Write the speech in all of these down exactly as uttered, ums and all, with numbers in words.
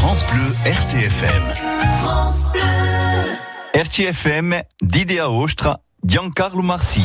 France Bleu R C F M. France Bleu. R C F M, d'Idea Ostra, Giancarlo Marsili.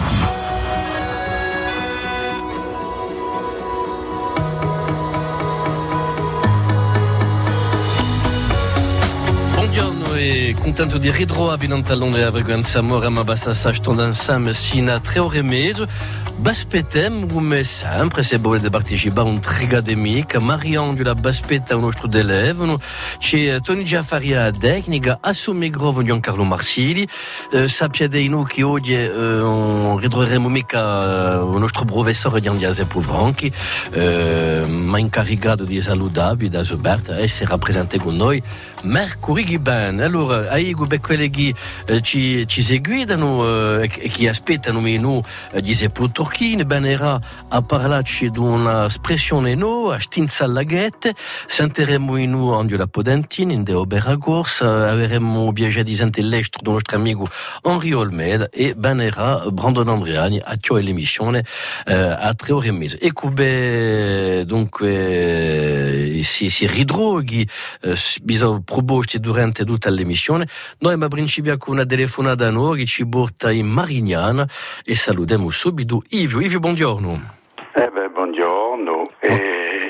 Buongiorno e contento di ritrovarvi in Londra con Samora ma basta sto insieme sino a tre ore e mezzo. Baspettem come sempre se volete partecipare a un trigademic Marion di la Baspetta un nostro d'eleve c'è Tony Giaffaria tecnica assumi grovo Giancarlo Marsili eh, sappiate noi che oggi eh, ritroveremo mica il nostro professore Gian Diase Puvranchi eh, ma incaricato di salutarvi da Zuberta essere rappresentato con noi mercoledì bene allora ai quelli che eh, ci, ci seguitano eh, e che aspettano noi eh, di sepolture Turchine Banera a parlarci di un'espressione nuova, a stinza laghette, sentiremo in noi anche la Podentina, in de Oberagors, avremo viaggiato di sente l'estro del nostro amico Henri Olmeda e Banera Brandon Andreani a tio l'emissione eh, a tre ore e mezzo. E come dunque si, si ridroghi, eh, bisogna proposti durante tutta l'emissione. Noi abbiamo principiato con una telefonata a noi che ci porta in Marignana e salutiamo subito Ivio, Ivio, buongiorno. Eh beh, buongiorno. E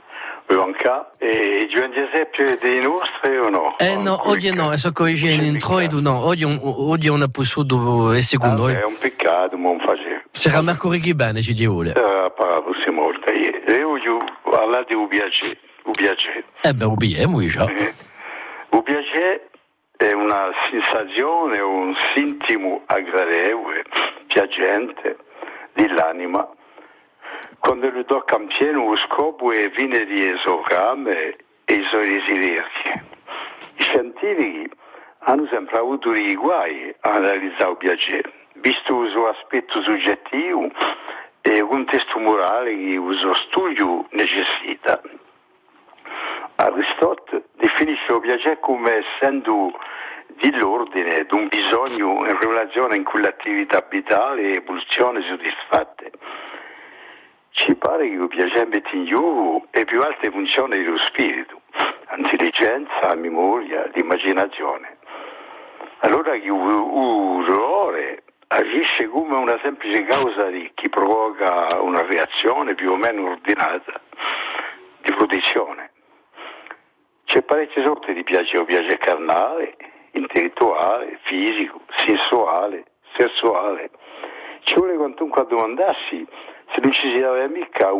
Blanca e Gian Giuseppe dei nostri o no? Eh no, oggi no, so che oggi è in introito, no, oggi, oggi non è possibile essere con noi. È un peccato, ma non faceva. Sarà mercoledì bene, ci vuole. Eh, parlavo si molto. E oggi parla di un piacere, un piacere. Eh beh, un piacere, già. Un piacere è una sensazione, un sintomo aggradevole, piacente dell'anima, quando lui tocca in pieno lo scopo e viene di esogame e i suoi desideri. I scientifici hanno sempre avuto dei guai a analizzare il piacere, visto il suo aspetto soggettivo e il contesto morale che il suo studio necessita. Aristotele definisce il piacere come essendo di l'ordine, di un bisogno in relazione con l'attività vitale e pulsioni soddisfatte. Ci pare che il piacere mette in gioco le più alte funzioni dello spirito, l'intelligenza, la memoria, l'immaginazione. Allora che il dolore agisce come una semplice causa di, che provoca una reazione più o meno ordinata di protezione. C'è parecchie sorte di piacere, piacere carnale, intellettuale, fisico, sensuale, sessuale. Ci vuole quantunque a domandarsi se non ci sia mica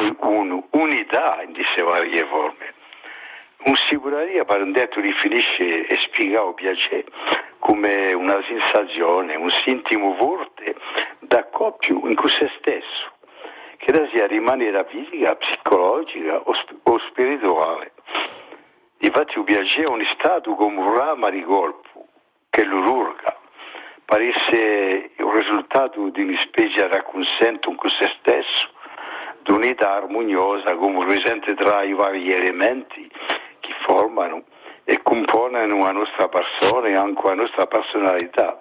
un'unità in queste varie forme. Un sicuraria per un detto definisce e spiega il piacere come una sensazione, un sintomo forte d'accoppio in con se stesso, che da sia di maniera fisica, psicologica o, sp- o spirituale. Infatti il piacere è un stato come un ramo di colpo che lo urga, pare essere il risultato di una specie di racconsento con se stesso, di unità armoniosa come presente tra i vari elementi che formano e compongono la nostra persona e anche la nostra personalità.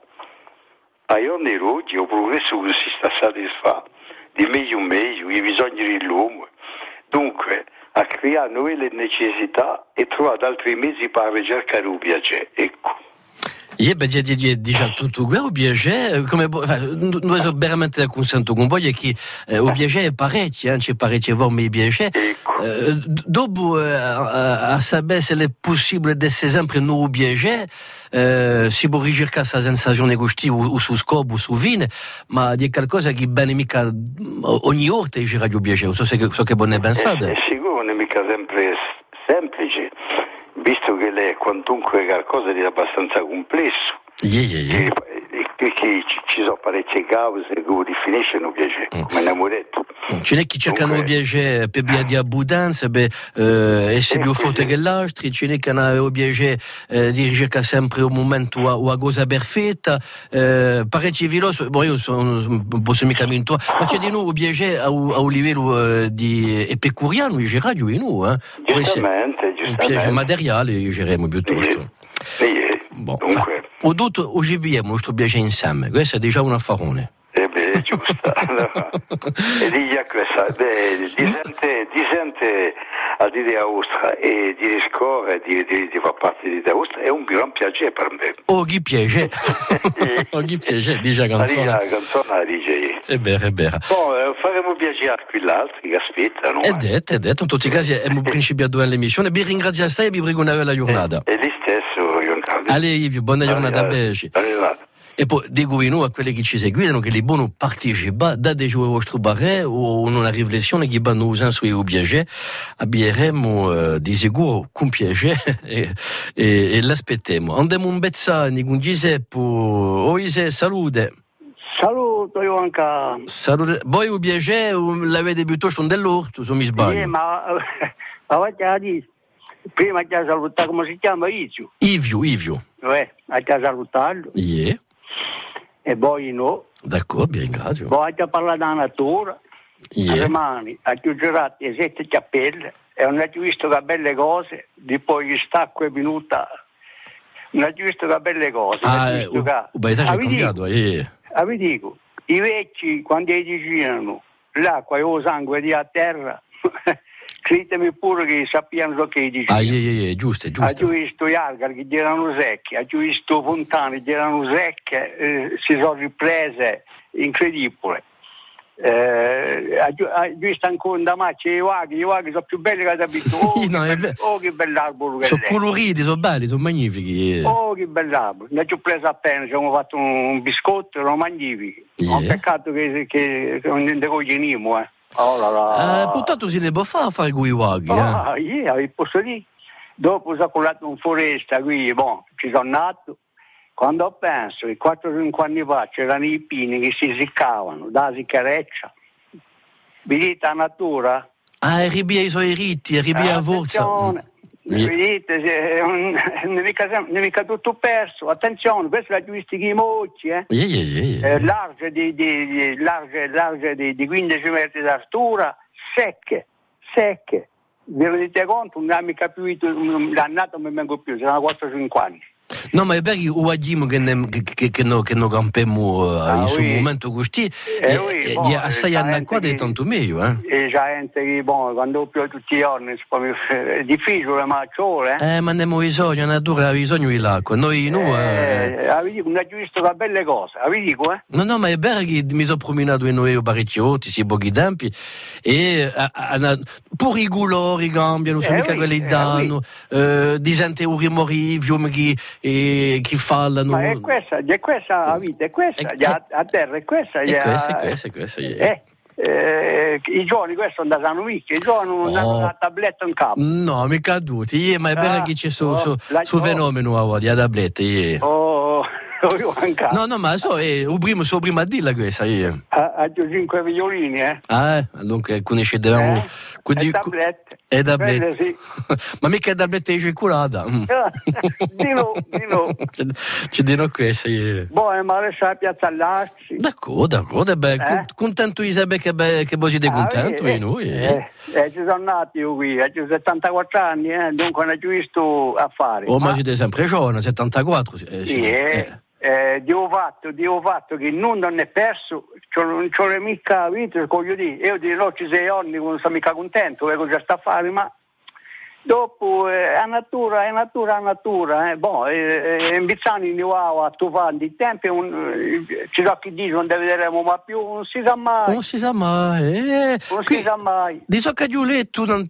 A giorni d'oggi il progresso consiste a soddisfare di meglio in meglio i bisogni dell'uomo. Dunque, a creare nuove necessità e trovare altri mezzi per ricercare il piacere. Ecco. Io beh, dice tutto quello, il piacere, come, noi siamo veramente consento con voi che eh, il piacere è parecchio, eh, c'è parecchie forme di piacere. Ecco. Eh, dopo, eh, a, a sapere se è possibile essere sempre un nuovo piacere, eh, si può ricercare questa sensazione gusti o, o su scopo o su vine, ma di qualcosa che bene mica ogni ora ti c'era il piacere, so se so che buone pensate. È, è sicuro, non è mica sempre semplice, visto che è quantunque qualcosa di abbastanza complesso. Yeah, yeah, yeah. E, e, che ci, ci sono parecchie cause che lo definiscono piacere, mm. come abbiamo detto. Ce n'è chi cercano il piacere per via di abbondanza, per eh, essere più forte che l'altro, ce n'è che hanno il piacere eh, di ricercare sempre un momento o a cosa perfetta, eh, parecchi filosofi, boh, io sono, non posso mica mentire, ma c'è di noi il piacere a un livello eh, di epicuriano, io c'era di noi, eh. Giustamente, giustamente. Un piacere materiale, io diremmo piuttosto. Sì, Bon, dunque. Ho detto, oggi abbiamo questo piacere insieme, questo è già un affarone. Eh beh, è giusto. E di questa, di sente, di sente all'Idea Austria e di riscorrere, di, di, di far parte di Austria è un gran piacere per me. Oh, che piacere! Oh, che piacere, dice la canzone. La canzone la dice. È vero, è vero. Poi faremo piacere a quegli altri che aspettano. È detto, è detto, in tutti i casi è un principiato dell'emissione. Vi ringrazio assai e vi prego una bella giornata. E lì stesso, Giancarlo. Ale Ivio, buona giornata a Beci. E poi dico noi a quelli che ci seguono che li buoni partecipare da dei giorni vostro barre o una riflessione che vanno usando sui obiettivi abbieremo uh, di sicuro con piacere e, e, e l'aspettiamo. Andiamo un bezzani con Giuseppe o Ise, salute. Saluto Ionca. Salute. Voi obiettivi l'avete piuttosto dell'orto, se mi sbaglio? Sì, ma a dire prima ti ha salutato, come si chiama Ivio? Ivio, Ivio. Eh, a ti ha salutato. Yeah. E poi no. D'accordo, vi ringrazio. Poi ti ha parlato della natura. Yeah. Le mani, ha ti girato le sette cappelle e non hai visto che belle cose, di poi gli stacco è venuta. Non hai visto che belle cose. Ah, eh, che... il paesaggio è cambiato, eh. Ah, vi dico, i vecchi quando gli dicevano l'acqua e il sangue di a terra, credetemi pure che sappiano che dicevano. Ah, yeah, yeah, yeah, giusto, giusto. Ho visto gli algari che erano secchi, ho visto fontane che erano secche, eh, si sono riprese, incredibile. Eh, ho visto ancora da macchia i waghi, i waghi sono più belli che da abito. Oh, no, che, è be- oh che bell'albero che sono è. coloriti, sono belli, sono magnifici. Yeah. Oh che bell'albero, ne ho preso appena, ci abbiamo fatto un biscotto, erano magnifici. Yeah. Un peccato che, che, che non ne cogliamo, eh. Oh là là. Eh, purtroppo si ne può fare a fare con i waghi. Ah, eh. yeah, posso dire. Dopo sono colato in foresta qui, bon, ci sono nato. Quando penso che quattro cinque anni fa c'erano i pini che si seccavano, da siccareccia. Vedete la natura? Ah, e ribia i suoi ritti, e ribia a forza. Attenzione, Yeah. vedete, se- non è mica, sem- non è mica tutto perso. Attenzione, questo è la giuristica i mocci, eh. Yeah, yeah, yeah, yeah. Eh, large di, di, di, large, large di, di quindici metri d'altura, secche, secche. Vi rendete conto? Non ha mica più, l'annato non mi vengo più, sono quattro cinque anni. No, ma è vero che o agimo che ne che che che no che no campemo uh, Ah, in suo oui. momento così Eh, e, oui, e bon, di assai eh, anni qua che- è tanto meglio, eh. E c'è gente che, bon, quando piove tutti i giorni, è difficile, ma ci vuole, eh. Eh, ma ne abbiamo bisogno, la natura ha bisogno dell'acqua. Noi no, eh. Eh, vi dico, non hai visto che belle cose, vi dico, eh. No, no, ma è vero che mi sono promenato in noi parecchiotti, si pochi tempi, e a, a, a, pure i colori cambiano, sono Eh, mica oui, quelli eh, danno, eh, di gente uri mori, fiumi che, eh, che fallano. Ma è questa, è questa la vita, è questa, E- a, a terra, è questa. E è- questo, è questo, è questo. eh. Eh, eh, i giovani questo non sanno mica, i giovani non Oh. hanno una tabletta in capo. No, mica caduti, eh, ma è vero Ah, che c'è su, oh, su, la- su oh. fenomeno ora, di tablette. eh. Oh, io manca. No, no, ma so, eh, il primo, so prima a dirla questa. eh. Ha, ha giù cinque violini, eh. Ah, eh, dunque conoscevamo. Eh? E tablette. E tablette. Quelle sì. Ma mica tablette di cioccolata. Mm. Di no, di no. Ci dirò questo. eh. Boh, ma adesso la piazza all'Arci. D'accordo, d'accordo, beh, Eh? con- contento di sapere che, be- che voi siete contenti, Ah, e noi. eh. eh, eh, ci sono nato io qui, ho settantaquattro anni, eh, dunque non ho più visto affari. Oh, ma siete sempre giovane, settantaquattro. Eh, sì, Sì, eh, eh. eh, Dio fatto, Dio fatto che non non è perso, c'ho- non c'ho le mica vita, voglio dire, io dirò ci sei anni, non sono mica contento, ecco già sta a fare, ma dopo eh, a natura, è natura, a natura, eh, boh, eh, eh, in Bizzani ne va a tufare di tempi, un, eh, ci so chi dice non ne vedremo mai più, non si sa mai, Non si sa mai. Eh. non Qui- si sa mai. Di so che io ho letto non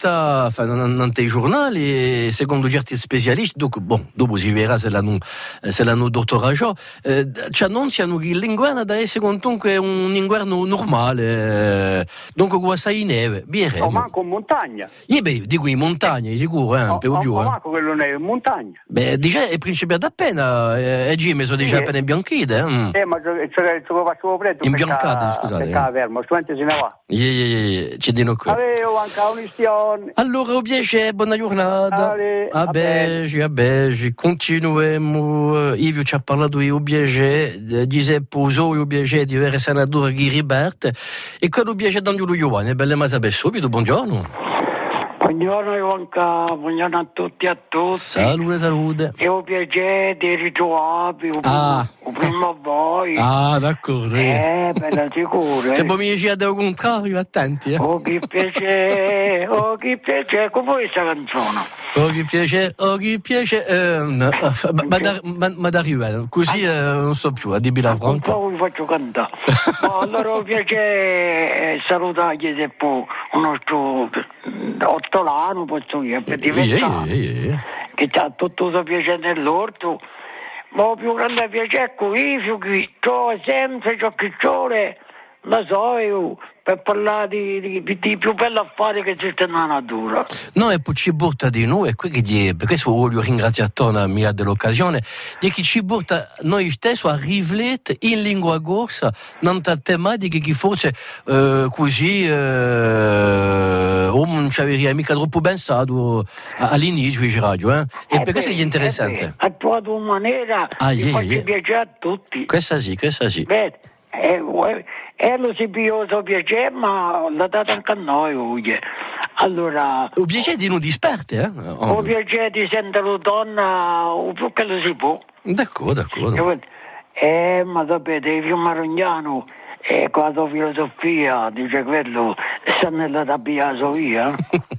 nei giornali, secondo certi specialisti, dopo, bon, dopo si vedrà se l'hanno, se l'hanno dottorato, eh, ci annunciano che l'inverno da essere comunque un inverno normale, eh, dunque quasi in neve, O vedremo. manco in montagna, Io beh, dico in montagna, sicuro, eh, o, un po' o- più. o Eh. manco quello non è in montagna. Beh, dice, è principiato appena, eh, e Jimmy sono dice Sì. appena imbianchite. Eh. Mm. Eh, ma ce ce- ce lo faccio freddo Imbiancate, perché- scusate, perché eh. la fermo, strumento se ne va. Yeah, yeah, yeah, yeah, ci dicono qui. Avevo anche un'istione. Allora, un piacere, buona giornata. Ale, A a Belgi, a Belgi. Continuiamo. Ivio ci ha parlato di piacere, Giuseppe usò il piacere di avere senatore che riberte. E quello piacere d'Angelo Giovanni, belle ma sapere subito, buongiorno. Buongiorno Ivanka, buongiorno a tutti e a tutti. Salute, salute. È un piacere di ritrovarvi. Ah, prima voi. Ah, d'accordo. Eh, bella sicuro. Se Eh. poi mi dici al contrario, attenti. Eh. Oh, che piacere, oh, che piacere. Come vuoi questa canzone? Oh che piace, oh che piace, eh, no, eh, ma, ma, da, ma, ma da Rivel, così eh, non so più, a Dibi la Un Franca. po' vi faccio cantare. Ma allora mi piace salutargli se poi un nostro ortolano, posso dire, per diventare, che ha tutto il piacere nell'orto. Ma il più grande piacere è qui, che ho sempre ciò che c'ho, la so io, per parlare di, di, di più bello affari che esiste nella natura. No, e poi ci porta di noi, e qui che gli, per questo voglio ringraziare a mia dell'occasione, di che ci porta noi stessi a riflettere in lingua corsa, non tematiche che forse eh, così eh, o non ci avevi mica troppo pensato all'inizio di radio, eh? E Eh per questo beh, è interessante. Eh beh, a tua tua maniera Ah, ti yeah, faccio yeah. piacere a tutti. Questa sì, questa sì. Beh, eh, eh, lo si pioso piacere, ma l'ha dato anche a noi oggi. Allora, Il piacere di non disperte, eh? ho piacere di sentire donna o più che lo si può. D'accordo, d'accordo. Eh, ma sapete, il fiume Marognano è con la filosofia, dice quello, sta nella tabbia via.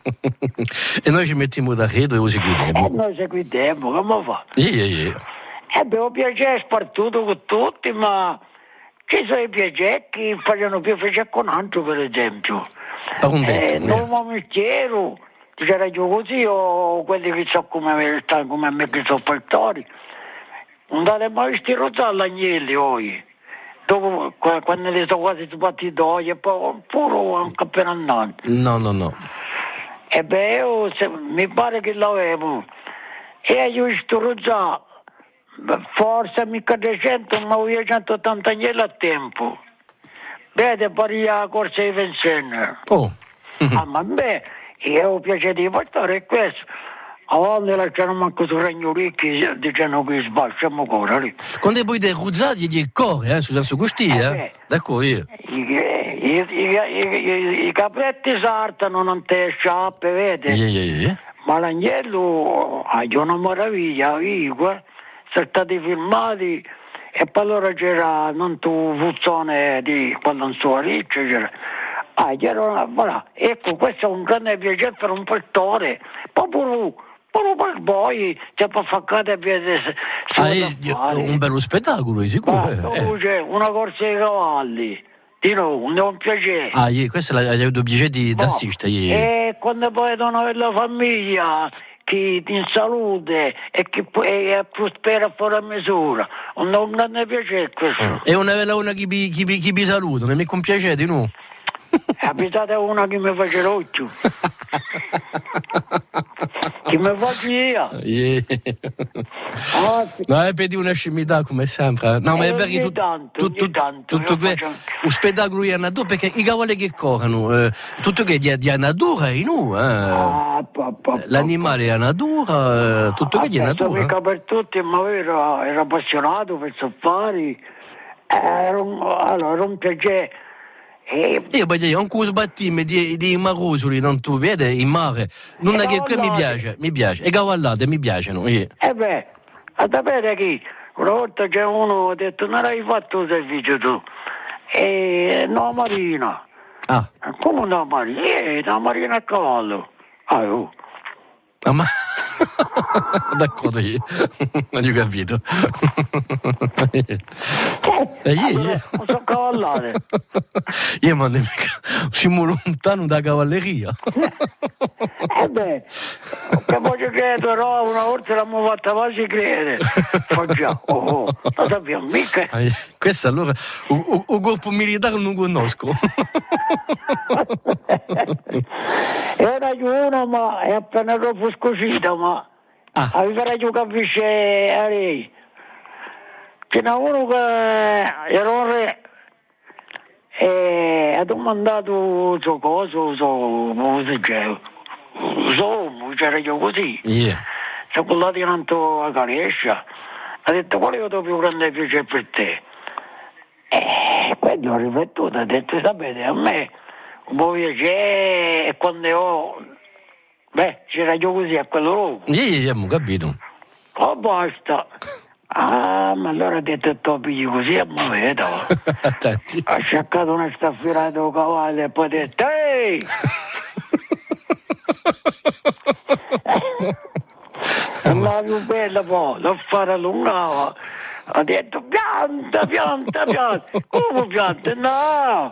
E noi ci mettiamo da credo e lo E seguiamo. noi seguiamo, come fa? Yeah, yeah, yeah. Eh beh, ho piacere spartuto con tutti, ma ci sono i piaceri che facciano più piacere con altro, per esempio. Per un Eh, detto, non mi chiedo, c'era io così, o quelli che so come me, stanno come me che sono fattori. Non date mai visto rozzare all'agnelli oggi. Dopo, quando li sono quasi sbattiti oggi, e poi pure anche appena andando. no, no, no. E beh, io, se, mi pare che l'avevo. E io ho visto rozzare, forse mica trecento, ma io centottanta agnelli a tempo. Vede, pari la corsa di Vincennes. Oh. Ah, ma beh, io ho piacere di portare questo. A volte lasciano manco sul regno ricchi dicendo che sbasciamo ancora lì. Quando poi dei ruzzati di cuore, eh, Susanne Gusti, Eh, eh? beh. D'accordo, io. I, i, i, i, i capretti saltano, non te sciappe, vede? Yeah, yeah, yeah. Ma l'agnello ha una meraviglia, io, sono stati filmati e poi allora c'era non tu fuzzone di quando non so riccio, c'era. Ah, c'era una, voilà. Ecco, questo è un grande piacere per un pittore, poi pure pure per voi, c'è per faccare e vedere. Ah, eh, un bello spettacolo, di sicuro. Ma eh, eh. c'è una corsa di cavalli, di nuovo, non un piacere. Ah, yeah, questo è il piacere di No. assistere. Yeah. E quando poi torno la famiglia, che in salute e che poi è prospera fuori misura, non ho un grande piacere questo. E una bella una che vi, chi vi, chi vi saluta, non mi compiacete, no? Abitate una che mi face l'occhio. Che mi faccio io. Yeah. Ah, sì. No, è per dire una scimità come sempre. eh. No, ma Eh, è vero ogni che tu- tanto, tu- ogni tu- tanto, tutto io que- faccio- lo spettacolo è nato perché i cavalli che corrono, eh, tutto che è di natura è nu, eh. Ah, pa, pa, pa, L'animale è natura, eh, tutto che è Adesso natura. mica per tutti, ma ero, ero appassionato per safari. Era un, allora, era un piacere. E Io poi dire, un sbattime di, di marusoli, non tu vedi, in mare, non E è che, che mi cavallate. piace, mi piace, e cavallate mi piacciono. eh. Eh beh, a sapere che una volta c'è uno che ha detto non hai fatto il servizio tu. E no marina. Ah, Come no marina? Eh, no marina a cavallo. Ah, oh. ah, ma... D'accordo, io. Non ho capito. Eh, Eh, io, allora, io. non so cavallare. Io mando siamo lontano da cavalleria. Eh beh, che voglio credere, però una volta l'abbiamo fatta quasi credere. Fa già, oh, oh, lo sappiamo mica. Eh, Questo allora, il corpo militare non conosco. Era uno, ma è appena troppo scosita, ma Ah. aveva giù capisce a lei. Ce n'è uno che era un re e ha domandato il suo coso, il suo, come si dice, il suo uomo, c'era io così. Yeah. Si è bullato in alto a Carescia, ha detto qual è il tuo più grande piacere per te? E quello ha ripetuto, ha detto sapete a me un po' piacere è quando ho, beh c'era io così a quello luogo. Yeah, yeah, abbiamo capito. Oh basta, Ah, ma allora ha detto topi così a muoveto. Ha sciaccato una staffilata di cavallo e poi ha detto ehi! E la più bella poi, l'ho fatta allungava. Ha detto pianta, pianta, pianta. Come pianta? No!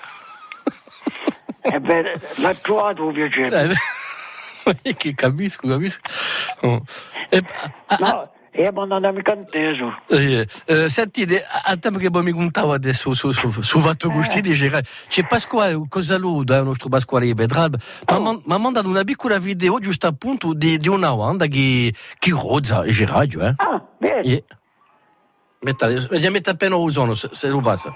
E beh, l'ha trovato un piacere. Che capisco, capisco. Oh. E, a, no, e non mi canteso. Eh, eh, senti, a tempo che poi mi contavo adesso su, su, su, su Vatto Gusti, eh. c'è Pasquale, cosa lui, il nostro Pasquale di Petralba, oh. mi ha mandato una piccola video giusto appunto di, di una onda che, che rozza, e c'è radio, eh. Ah, bene. Yeah. Già mette appena usono, se, se lo passa.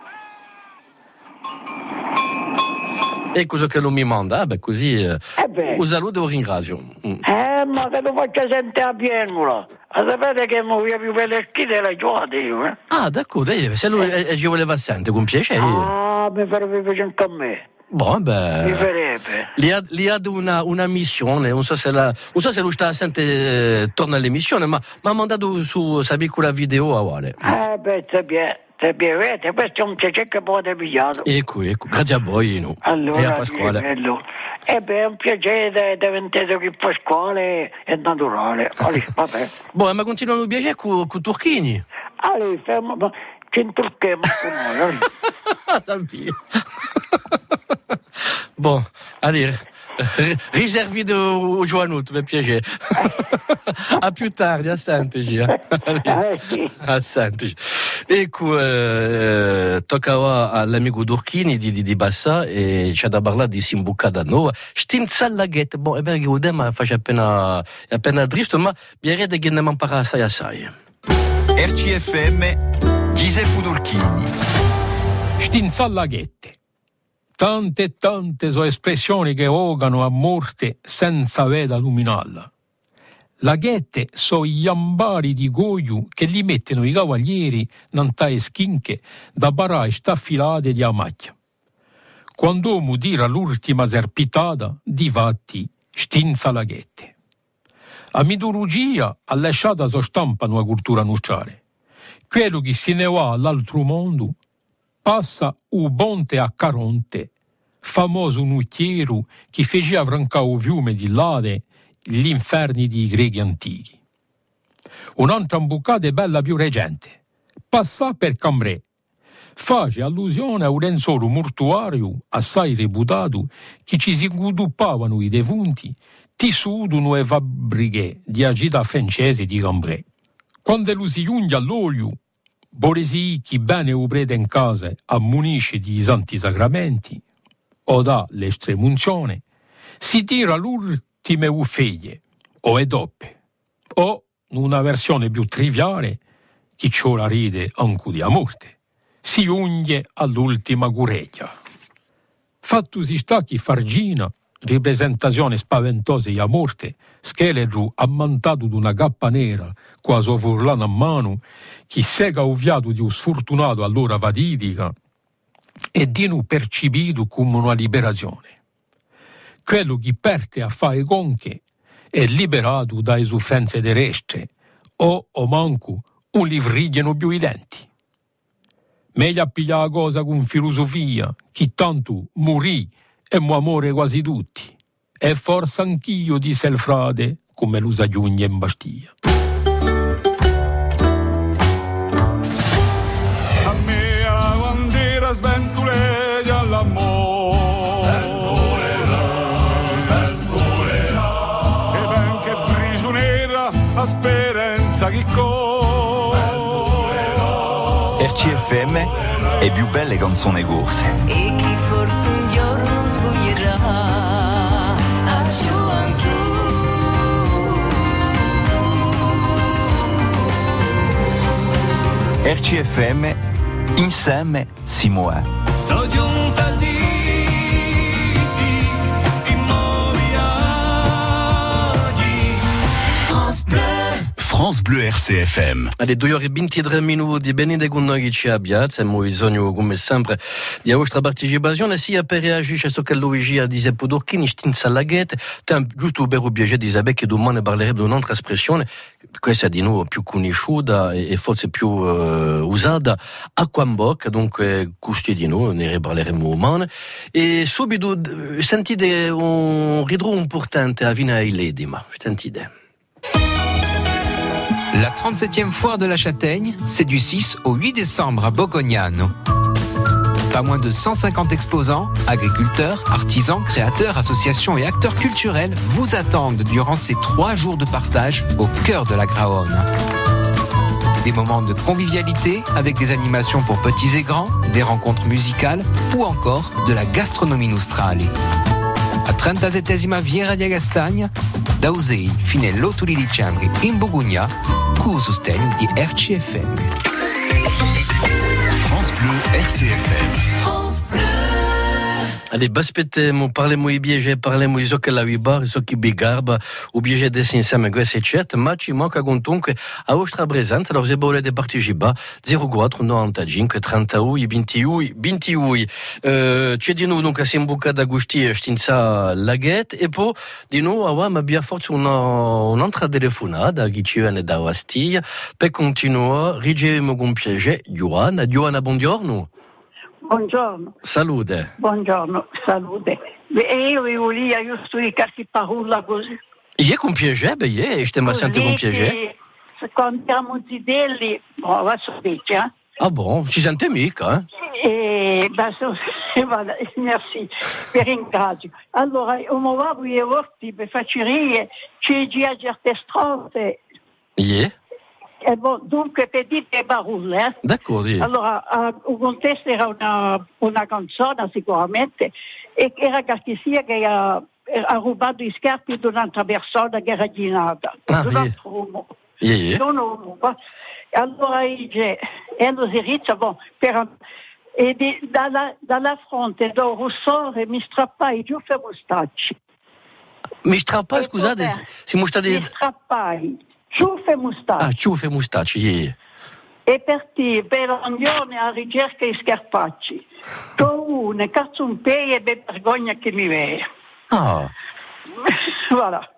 E cosa che lo mi manda? Ah, beh, così eh, eh lo saluto e lo ringrazio. Mm. Eh, ma che lo faccio sentire a pienola. Sapete che mi via più per le schide la giocate io, eh? Ah, d'accordo, eh, se lui eh. ci voleva sentire, con piacere. Ah, mi farebbe piacere anche a me. Boh, beh. Mi farebbe. Lì ha, lì ha una, una missione, non so se la, non so se lui sta a sentire, eh, torna all'emissione, ma mi ha mandato su sa piccola video a Wale. Eh, beh, sta bene. Se bevete, questo è un piacere che potete pigliare. Ecco, ecco, grazie a voi. No. Allora, e a Pasquale. E beh, è un piacere di diventare che Pasquale è naturale. Allora, vabbè. Boh, ma continuano a piacere con i turchini? Allora, fermo, ma c'è in Turchia, ma con noi. Sappi. Boh, allora, riservi di Giovanut, mi piace. A più tardi, assenteci. Eh. Assenteci. Ecco, eh, tocca all'amico Durchini di, di, di Bassa e c'è da parlare di Simbucada Nuova. Stinza la ghetta, bon, è vero che Udema fa appena, appena dristo, ma direi che ne impara assai assai. R C F M, Giuseppe Durchini. Stinza la ghetta. Tante e tante sono espressioni che ogano a morte senza veda luminalla. La ghette sono gli ambari di goiu che li mettono i cavalieri nantae schinche da barai staffilate di amacchia. Quando uomo tira l'ultima serpitata, difatti stinza la ghette. A mitologia ha lasciato la sua stampa una cultura nuciale. Quello che se ne va all'altro mondo passa u bonte a Caronte, famoso nucchiero che fece avrancare il fiume di Lade gli inferni dei greci antichi. Un'altra imbucata bella più recente, passà per Cambrai, face allusione a un lenzuolo mortuario assai reputato che ci si inguduppavano i defunti tessuto nuove fabbriche di agita francese di Cambrai. Quando lo si giunge all'olio, Boresi chi bene o prete in casa ammonisce di santi sacramenti o dà l'estremunzione, si tira l'ultime uffeglie o è doppe o, in una versione più triviale, chi ciò la ride anche di a morte, si unge all'ultima gureglia. Fatto si sta chi fargina, ripresentazione spaventosa di a morte, scheletro ammantato d'una cappa nera, quasi urlando a mano, chi sega ovviato di un sfortunato allora vadidica, e di nu percepito come una liberazione. Quello che perde a fare conche è liberato dalle sofferenze terrestri, o, o manco, un livrigliano più i denti. Meglio appigliare la cosa con filosofia, chi tanto morì e mu amore quasi tutti. E forse anch'io, disse il frate, come lo s'aggiunge in Bastiglia. A me la bandiera sventuleggia all'amore, sventulerà, e ben che prigioniera la speranza che corre. R C F M è più belle canzoni corse. E chi forse un giorno svoglierà. R C F M, insieme si muove. Sono giunta al diti in nuovi aghi. France Bleu. France Bleu R C F M. Alle due ore e ventitré minuti, venite con noi che ci abbiate, abbiamo bisogno come sempre di vostra partecipazione sia per reagire a ciò che Luigi dice Podorchini, stinza la ghete, giusto per obiettivo di sapere che domani parleremo di un'altra espressione, questa è di nuovo più conosciuta e forse più uh, usata, acqua in bocca, dunque questi di noi ne parleremo umane. E subito sentite un ritrovo importante a Vina e Ledima, sentite. La trente-septième foire de la Châtaigne, c'est du six au huit décembre à Bocognano. Pas moins de cent cinquante exposants, agriculteurs, artisans, créateurs, associations et acteurs culturels vous attendent durant ces trois jours de partage au cœur de la Graonne. Des moments de convivialité avec des animations pour petits et grands, des rencontres musicales ou encore de la gastronomie nostrale. A trentasettesima Viera di Agastagna, da Usei fino all'otto di dicembre in Bogugna, con sostegno di R C F M. France Bleu R C F M. France Bleu. Allez, baspetemo, parlemo i biege, parlemo di so che la vibar, so che bigarba, o biege desse insieme queste eccetera, ma ci manca comunque a vostra presenza, allora se volete partecipare, zero quattro novantacinque trentadue ventidue ventidue. Uh, c'è di nuovo dunque a Simbuca d'Agusti stinza laghet e poi di nuovo avevamo abbiamo forse una, un'altra telefonata che ci viene da Ostiglia per continuare, riceviamo con piacere Johanna. Johanna, buongiorno. Buongiorno. Salute. Buongiorno, salute. E io vi volevo giusto di qualche parola così. Io con piacere, beh, io stiamo sempre con piacere. Quando siamo zidelli, oh, va so dice, eh? Ah bon, ci sente mica, eh? E, beh, so, voilà, merci, per ringrazio. Allora, un momento io vorrei per facere, c'è già certe strofe. Yeah. Eh, bon, dunque per dire barulle, eh? D'accordo. Yeah. Allora, uh, un contesto era una, una canzone sicuramente, e era che sia che ha, ha rubato i scarpi di un'altra persona che era ginata, ah, di un altro yeah. uomo. Yeah, yeah. Non uomo. Allora dice, e lo si rizza, bon, per, e di, dalla, dalla fronte do rossore mi strappai giù per mustacci. Mi strappai, scusate, si mustati... Mi strappai. Ciuffe e mustacci. Ah, ciuffe e mustacci, yeah. E per te, per l'andione a ricerca di scarpacci. Con una, cazzo un pe e be vergogna che mi vede. Ah. Voilà.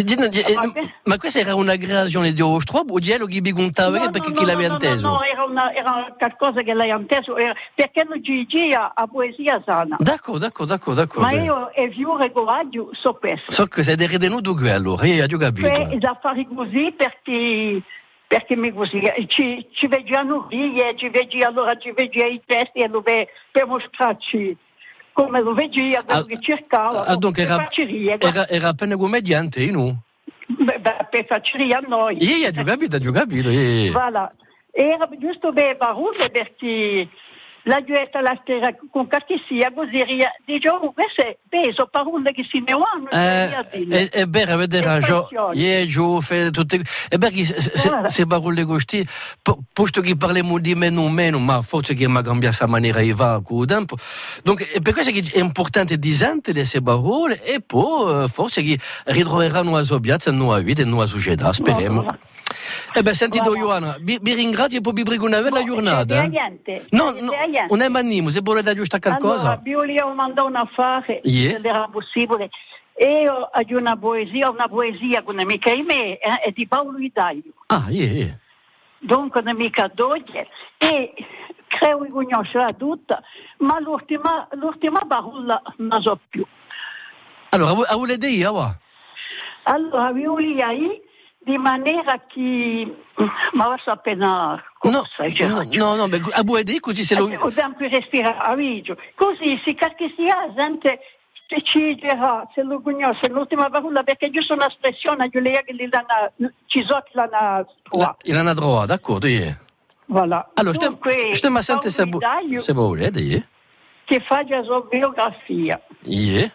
Ma questa era una creazione di Ostrop o di quello che vi contava no, perché no, chi no, l'aveva no, inteso? No, no, era, una, era qualcosa che lei ha inteso, era, perché non ci gira a poesia sana. D'accordo, d'accordo, d'accordo, d'accordo. Ma io e più regolaggio so questo. So che sei ritenuto qui allora, io ho capito. Fai gli affari così perché, perché mi così, ci, ci vediamo lì, ci vedi, allora ci vedi i testi e lo ve, per mostrarci come lo vedi, quello che cercava. Ah, dunque era, era, era appena commediante, no? Beh, per facciare a noi. Io ho capito, ho capito. Yeah. Voilà. Era giusto per barulle perché la giusta la stera con cartessia così diciamo questo è peso parole che si ne vanno eh, è vero, avete ragione io giù tutte è vero che se parole così posto che parliamo di meno o meno ma forse che ma cambia sa maniera e va con il tempo donc per questo che è importante di sentire queste parole e poi forse che ritroveranno la sua piazza nuova vita e nuova società speriamo. Eh beh, sentito voilà. Ioana, vi, vi ringrazio e poi vi prego una bella giornata. Eh? No, no, non è manimo, se volete aggiustare qualcosa. Allora, io gli ho mandato un affare, yeah. se era possibile, e io ho una poesia, una poesia con un'amica di me, eh, è di Paolo Idaglio. Ah, yeah. Dunque un'amica d'oggi, e credo di conoscerla tutta, ma l'ultima, l'ultima parola non so più. Allora, a volete dire, va? Allora, io lì di maniera che ma va appena no, no, no, no, beh, a vuoi dire così se lo ho tempo di respirare così si che si ha gente ci dirà se lo conosce l'ultima parola perché giusto una espressione io le che ci so che la la la droga d'accordo yeah. Voilà allora stiamo stiamo sempre se se volete che fa la sua biografia yeah.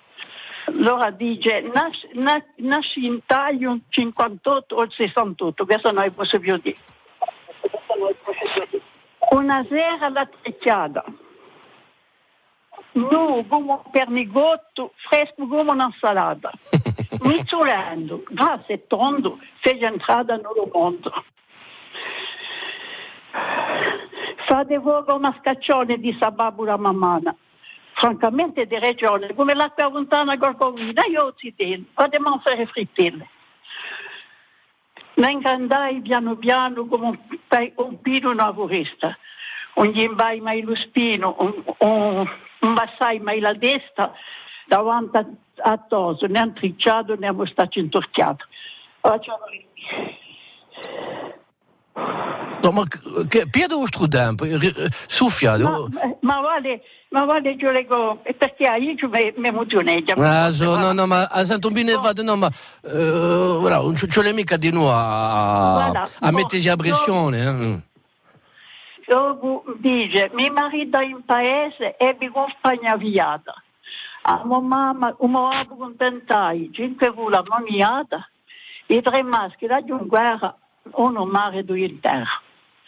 Allora dice, nasce, na, nasce in taglio cinquantotto o sessantotto, questo non è possibile dire. Una sera alla trecciata, nu come un pernigotto, fresco come un'insalata. Mizzolendo, grasso e tondo, sei entrata nel mondo. Fate voi una scaccione di sababula mamana. Francamente di regione, come l'acqua lontana gorgovina, io ci tengo, fate mangiare frittelle. Ne ingrandai piano piano come un, un pino lavorista. Un gimbai mai lo spino, un, un, un bassai mai la destra, davanti a, a toso, ne hanno tricciato, ne hanno stato intorchiato. Facciamo lì. No, ma che piede o strudempo? Suffia. Ma, ma vale, ma vale io leggo, perché io mi emozionai. Ah, so, no, no, ma a Santo Bine vado, no, ma uh, voilà, non c'ho le mica di noi a, voilà, a mettersi a pressione. Eh. Io dice, mio marito in paese e mi compagna viata. A mia mamma, come ho contentai, cinque vula moniata, i tre maschi da di un guerra, uno mare due in terra.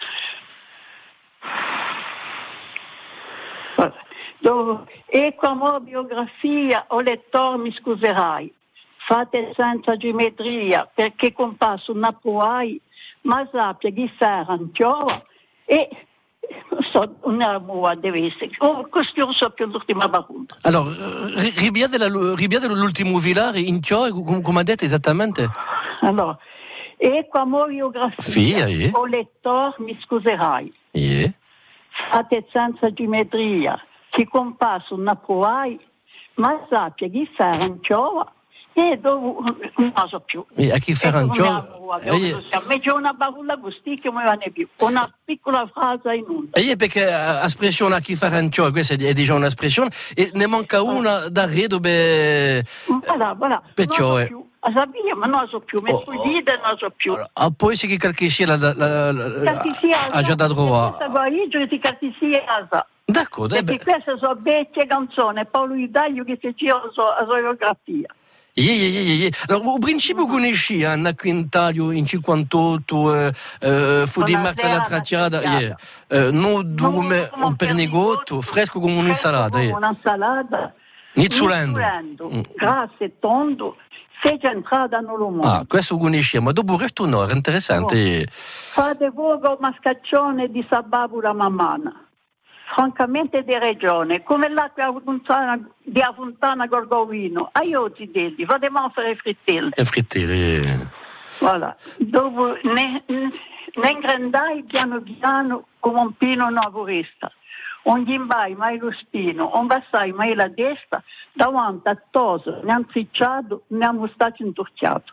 E con la biografia o lettore mi scuserai, fate senza geometria perché compasso una puai, ma sappia chi sarà anch'ora e so, una buona deve essere. Questo non so più l'ultima battuta. Allora, ribiate l'ultimo villare in Chiore, come ha detto esattamente? Allora, e con la biografia Fia, o lettore mi scuserai, yeah. Fate senza geometria che compasso una puai, ma sappia chi sarà anch'ora e dove non so più. E a chi farà anch'ora? C'è una barulla così che non ne più, una piccola frase in una. E perché l'espressione a chi farà anch'ora, questa è già un'espressione, e ne manca una da re dove... Voilà, voilà. Perciò è... A sapere, ma non so più, mi oh, sfuggite non so più. Ah, poi se chi calcisce la... ha già da trovare. Questa guarigia si calcisce a d'accordo. Perché queste sono vecchie canzoni, Paolo Idaglio che si gira la sua biografia. Yeah, yeah, yeah, yeah. Allora, il principio conosci Anna Quintaglio in cinquantotto, eh, eh, fu di marzo alla tracciata, yeah. eh, no dume, un pernigotto, fresco come un'insalata. Fresco come un'insalata. Nizzolendo. Mm. Grasso e tondo, sei già entrata nel mondo. Ah, questo conosciamo, ma dopo il resto no, era interessante. Oh. Fate voi una scaccione di sababula mamana. Francamente di regione, come l'acqua di Fontana Gorgovino, a io ti dico, fate mangiare frittelle. E frittelle. Voilà. Dopo ne, ne ingrandai piano piano come un pino lavorista. Un gimbai mai lo spino, un bassai mai la destra, davanti a toso, ne hanno tricciato, ne hanno stato intorchiato.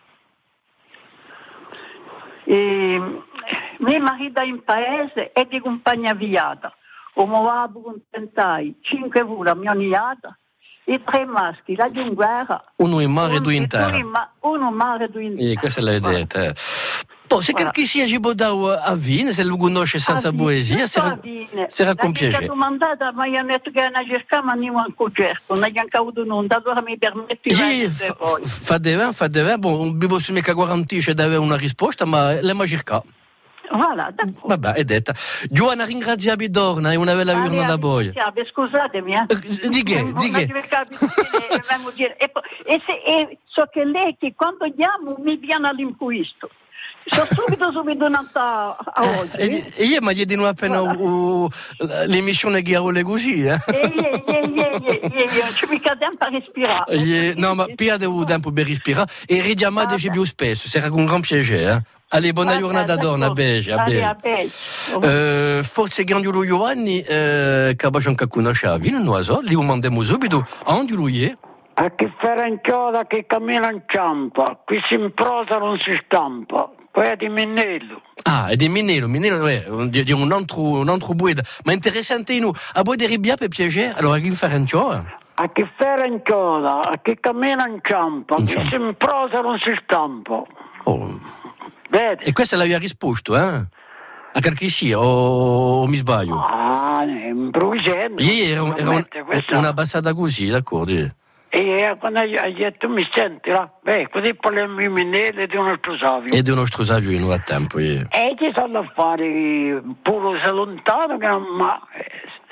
E, mio marito in paese è di compagnia viata. Come ho contentai, cinque vula mioniata, i tre maschi, la di un guerra. Uno in mare e due in terra. Uno in mare e due in terra. E questa è la idea. Poi se voilà. Chi sia Gibodau a Vine, se lo conosce senza poesia, sarà con piacere. La domandata, ma io ho detto che è una cerca, ma non ho cerco, non ho avuto nulla, allora mi permetti di fare. Fa di bene, fa di bene, bon, non posso mica garantisce di avere una risposta, ma l'abbiamo cercato. Voilà, d'accordo. Vabbè, è detta. Giovanna, ringraziabi Dorna, è una bella giornata da voi. Scusatemi, eh. Di che? Di che? E, e, se, e so che lei che quando andiamo mi viene all'impuisto. Sono subito subito nata a oggi. E, e io mi gli dico appena voilà. L'emissione che ho così, eh? E io, io, io, io, io, c'è mica tempo a respirare. No, ma più devo tempo per respirare e richiamate più spesso, sarà con gran piacere, eh? Allez, buona ah, giornata a Dorna, a Beige, a Beige. Uh, forse Grandiolo Giovanni, uh, che abbiamo anche conosciuto, non lo so, li mandiamo subito, a onde lui è? A chi farà in chioda che cammina in ciampa, qui si improsa non si stampa, poi è di Minnello. Ah, è di Minnello, Minnello è di un altro, un altro bueda, ma interessante noi, a voi di ribbia per piacere, allora a chi farà in chioda? A chi farà in chioda, a chi cammina in ciampa, qui si improsa non si stampa. Oh. Vedi? E questa è la mia risposta, eh? A Carchissia, o, o mi sbaglio? Ah, improvvisando. Ieri era, era un, questa... una passata così, d'accordo? E quando hai detto mi senti là, beh, così parliamo di Minnello di uno strusavio. E di uno strusavio in un tempo, yeah. E ci sono a fare pure se lontano, ma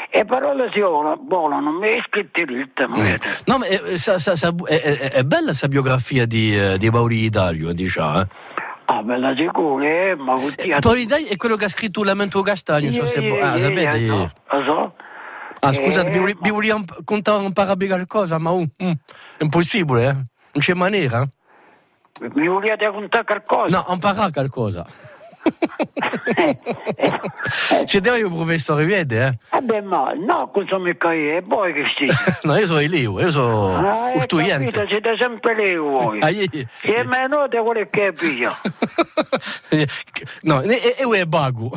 E parole si volano, mi è scritto ritte. Mm. No, ma è, sa, sa, sa, è, è, è bella questa biografia di, uh, di Paoli Dario, diciamo. Eh? Ah, bella sicura, eh, ma... Eh, Paoli Dario è quello che ha scritto Lamento Castagno, Yeah, so se... yeah, Ah, yeah, sapete? yeah, no, lo so. Ah, scusate, Eh, vi, vole- ma- vi volevo contare un parabile qualcosa, ma uh, mm, è impossibile, eh? Non c'è maniera. Mi volete raccontare qualcosa? No, imparare qualcosa. C'è io professore, vede, eh? Vabbè, ma no, cosa mi cae, e poi che sì? No, io sono Elio, io sono Ah, un studente. capito, siete sempre lì voi. Ah, io- E meno di quello che piglia. No, e io è bago.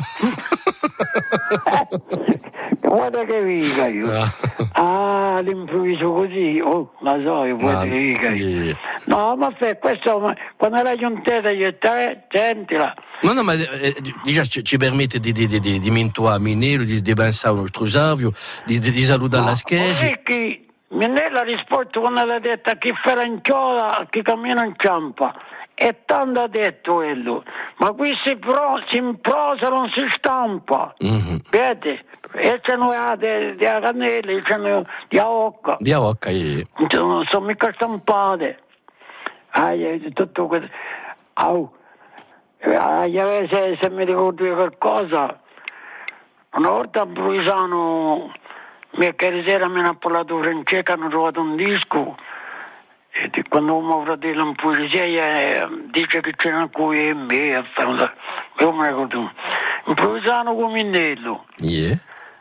Guarda che viga io. Ah. Ah, all'improvviso così, oh, la so, io guarda Ah, che viga sì. io. No, ma fe, questo, ma- quando la giuntata io te, sentila. No, no, ma eh, già ci, ci permette di, di, di, di, di mintuare Minello, di, di pensare uno strusavio, di, di, di salutare la schesi. Ricchi, Minella ha risposto quando l'ha detto a chi fa l'anciola, a chi cammina in ciampa. E tanto ha detto quello, ma qui si, pro, si improsa, non si stampa. Mhm. Vedete? E ce n'è di cannella, e ce n'è di occa. Di Aocca, eh. Non sono mica stampate. Ah, tutto questo. Au. Ah, se, se mi ricordo qualcosa, una volta a Bruisano, mia cara sera mi hanno parlato francese, hanno trovato un disco. E di- quando mio fratello in poesia eh, dice che c'è una cui e me, io mi ricordo. In Bruisano con Minnello. Yeah.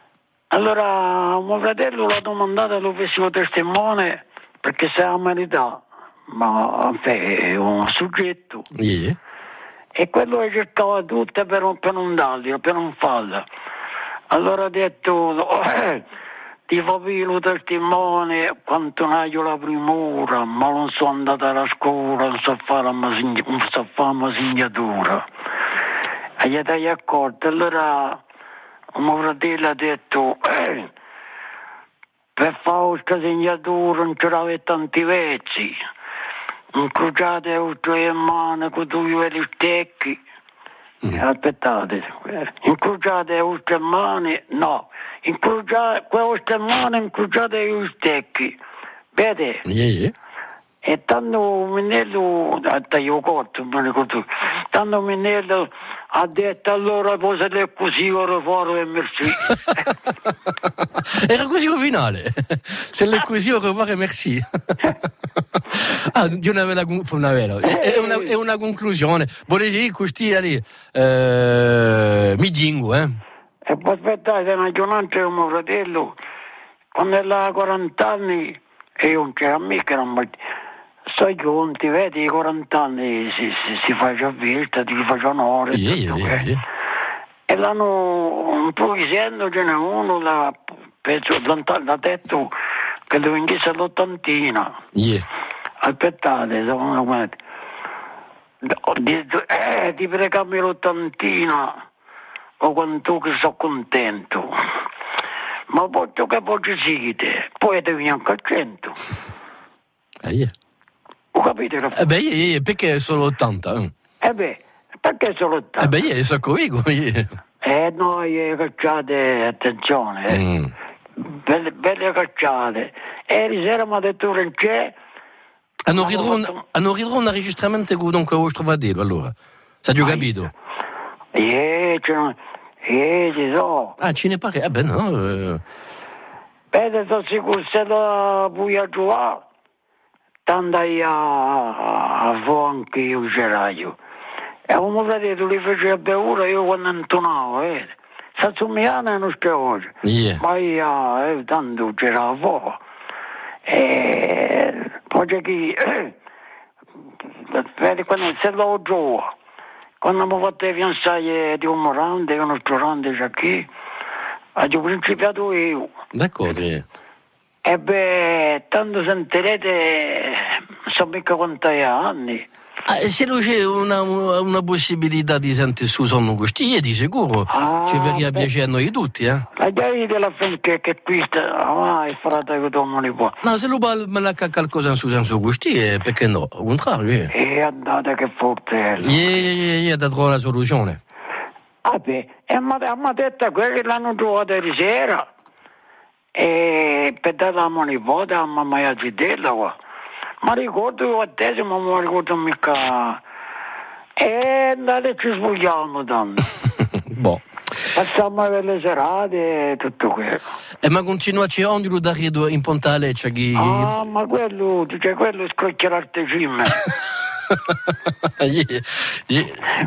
Allora mio fratello l'ha domandato allo festivo testimone perché se la verità, ma vabbè, è un soggetto. Yeah. E quello che cercava tutte per, per non darglielo, per non farla. Allora ha detto, eh, ti fa lo testimone quanto naio la primura, ma non sono andata alla scuola, non so fare la masegna- non so fare la segnatura. E gli dai accorto, allora mio fratello ha detto, eh, per fare questa segnatura non c'erano tanti vezzi. Incrociate le mani con due veri stecchi. Mm. Aspettate, incrociate le mani, no, incrociate queste mani, incrociate gli stecchi. Vede? Yeah, yeah. E tanto Minello, taglio corto, me ne ricordo, tanto Minello ha detto allora poi se l'è così, ora fuori e merci. Era così il finale. Se l'è così, au revoir e merci. Ah, di una vera, una vera. È, una, è una conclusione. Vuole dire questi lì, eh, mi dingo, eh. E poi aspettate, una giornata con mio fratello, quando aveva quaranta anni, e io non c'era mica, non mi... So i conti, vedi, i quaranta anni si, si, si faccia vista, ti faccia onore. Yeah, tutto, yeah, eh. yeah. E l'hanno un po' dicendo, ce n'è uno, la, penso, l'ha detto che lo vendesse all'ottantina. Yeah. Aspettate, secondo me, di, eh, ti pregammi l'ottantina, o quanto che sono contento. Ma poi che poi ci siete, poi ti viene anche a cento. Ah, yeah. Ho capito? Eh beh, yeah, yeah, perché solo ottanta? Eh, Eh beh, perché solo eh ottanta? beh, yeah, so comico. Yeah. Eh noi cacciate, attenzione, eh. Mm. belle, belle cacciate. Ieri sera mi ha detto che c'è. Hanno ridro un, hanno ridro un enregistramento con donc ho trovato allora. Sa già capito? Eh, c'è, eh, ci so. Ah, ce ne pare. Eh beh, no. Eh. Beh, sono sicuro se la vuoi a giocare, tanto io a, a vo anche io c'eraio. E come fratello li faceva bevuta io quando intonavo, eh. Sazzumiana non schiavo. Yeah. Ma io, eh, tanto c'era a vo. E poi c'è chi, eh, vedi, quando se lo gioca, quando mi ho fatto le fianzaglie di un morante, uno storante c'è qui, ho principiato io. D'accordo. Yeah. E beh, tanto sentirete, so mica quanti anni. Ah, se non c'è una, una possibilità di sentire su sonno questi, di sicuro Ah, ci farebbe beh. piacere a noi tutti, eh? La già della finché che qui sta, ah, è frate che tu non li può. No, se lo parla me la qualcosa su senso questi, eh, perché no? Al contrario, eh. E andate che forte è. Yeah, yeah, yeah, yeah, da trovare la soluzione. Ah beh, e mi ha detto quelli l'hanno trovato ieri sera. e per dare la monipote a mamma e a zitella qua. Ma ricordo io a te, ma non mi ricordo mica. E andate ci svogliamo tanto. Boh. Passiamo per le serate e tutto quello. E ma continua a c'è ogni da rido in Ponta Leccia chi... Ah, ma quello, cioè quello scrocchia l'artecime. yeah, yeah.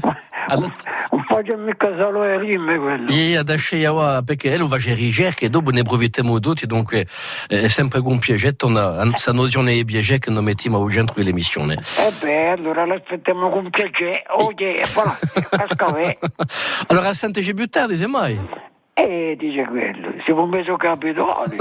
Un po' che mica solo è rime quello. Yeah, adesso io perché lui fa ricerche e dopo ne approfittiamo tutti, dunque è sempre con piacere, questa nozione di piacere che noi mettiamo al centro dell'emissione. Eh beh, allora l'aspettiamo con piacere. Ok, e voilà, cascavè. Allora, senteci più tardi, semmai. Eh, dice quello, siamo un mese capitoli.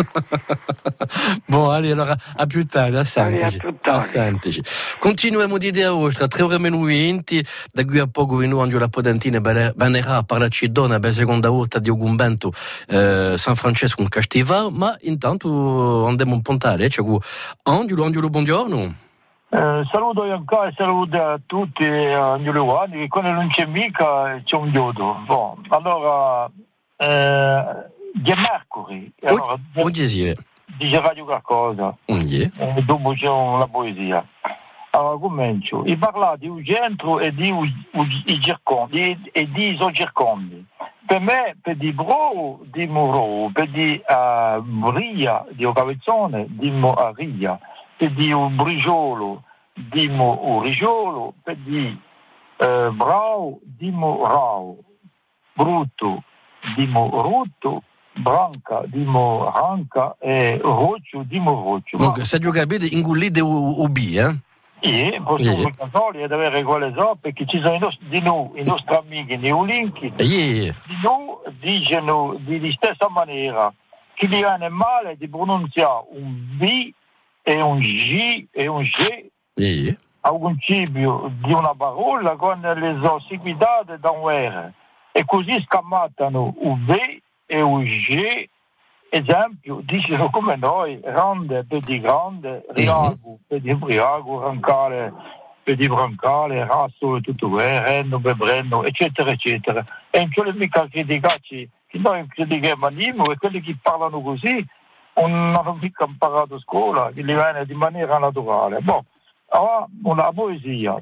Buon, allora, a più tardi, a senteci. A senteci. Continuiamo di idea vostra, tre ore meno venti, da qui a poco in Angelo la Podentina banerà a parlarci donna per seconda volta di Ogumbento eh, San Francesco in Castiva, ma intanto andiamo un pontare, c'è qui Angelo, Angelo, buongiorno. Eh, saluto Ianca e saluto a tutti, Angelo Guardi, che quando non c'è mica c'è un diodo. Bon, allora... Eh, di Mercury allora, oh, dice, dice Radio qualcosa oh, yeah. E dopo c'è la poesia. Allora comincio. I parlati di un centro e di i circondi e di i circondi. Per me, per di Bro, di Muro, per di uh, Bria, di Ocavezzone, di Moaria, per di un Brigiolo, di Morigiolo, per di uh, Brau, di Morau, Brutto, dimo Rutto, Branca, dimo Ranca e Roccio, dimo Roccio. Dunque, se io capite, ingullite U B, eh? Sì, possiamo yeah. Ed avere quelle so, perché ci sono i nostri, di noi, i nostri amici neolinchi, yeah. di noi dicono di, di stessa maniera, chi gli viene male di pronunciare un B e un G e un G yeah. a un principio di una parola con le seguitate da un R. E così scammatano un V e un G, esempio, dicono come noi, grande per di grande, riago per di briago, rancale per di brancale, rasso e tutto questo, renno per brenno, eccetera, eccetera. E non c'è mica criticarci, che noi critichiamo animo e quelli che parlano così non hanno mica imparato a scuola, che li viene di maniera naturale. Boh, allora, una poesia.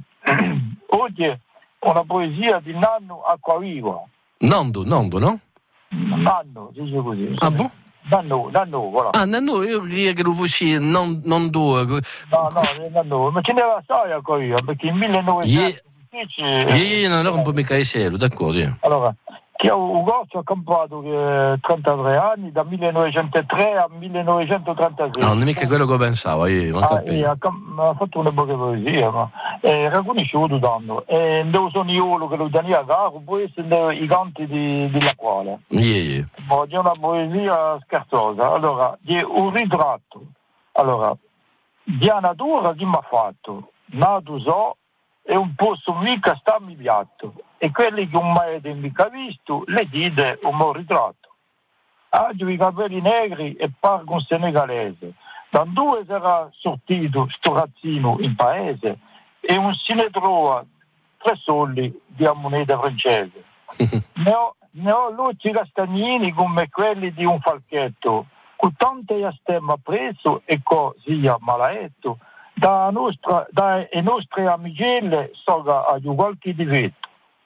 Oggi una poesia di Nanno Acquaviva. Nando, Nando, no? Nanno, dice così. Ah, boh? Nanno, Nanno, voilà. Ah, Nanno, io credo che lo fossi non, non due. No, no, Nanno, ma ce n'era assai Acquaviva, perché in millenovecento... Yeah, yeah, allora un po' mica di cielo, d'accordo. Yeah. Allora, che Ugozzo ha campato eh, trentatré anni, da millenovecentotre a millenovecentotrentasei. No, non è mica quello che pensavo, io non ah, eh, ha, ha fatto una bella poesia, ma eh, era conosciuto danno. E non sono io che lo tenia a caro, poi sono i canti di, di La Quale. Yeah, yeah. Boh, c'è una poesia scherzosa. Allora, c'è un ritratto. Allora, di natura chi mi ha fatto? Nato so e un posto mica sta mi piatto. E quelli che un mai mica visto, le dite un mio ritratto. Oggi i capelli negri e pargo un senegalese. Da due sarà sortito sto razzino in paese e un si ne trova tre soldi di moneta francese. ne, ho, ne ho luci castagnini come quelli di un falchetto, con tante astemma preso e così malaetto, da nostra, da le nostre amicelle soga a qualche difetto.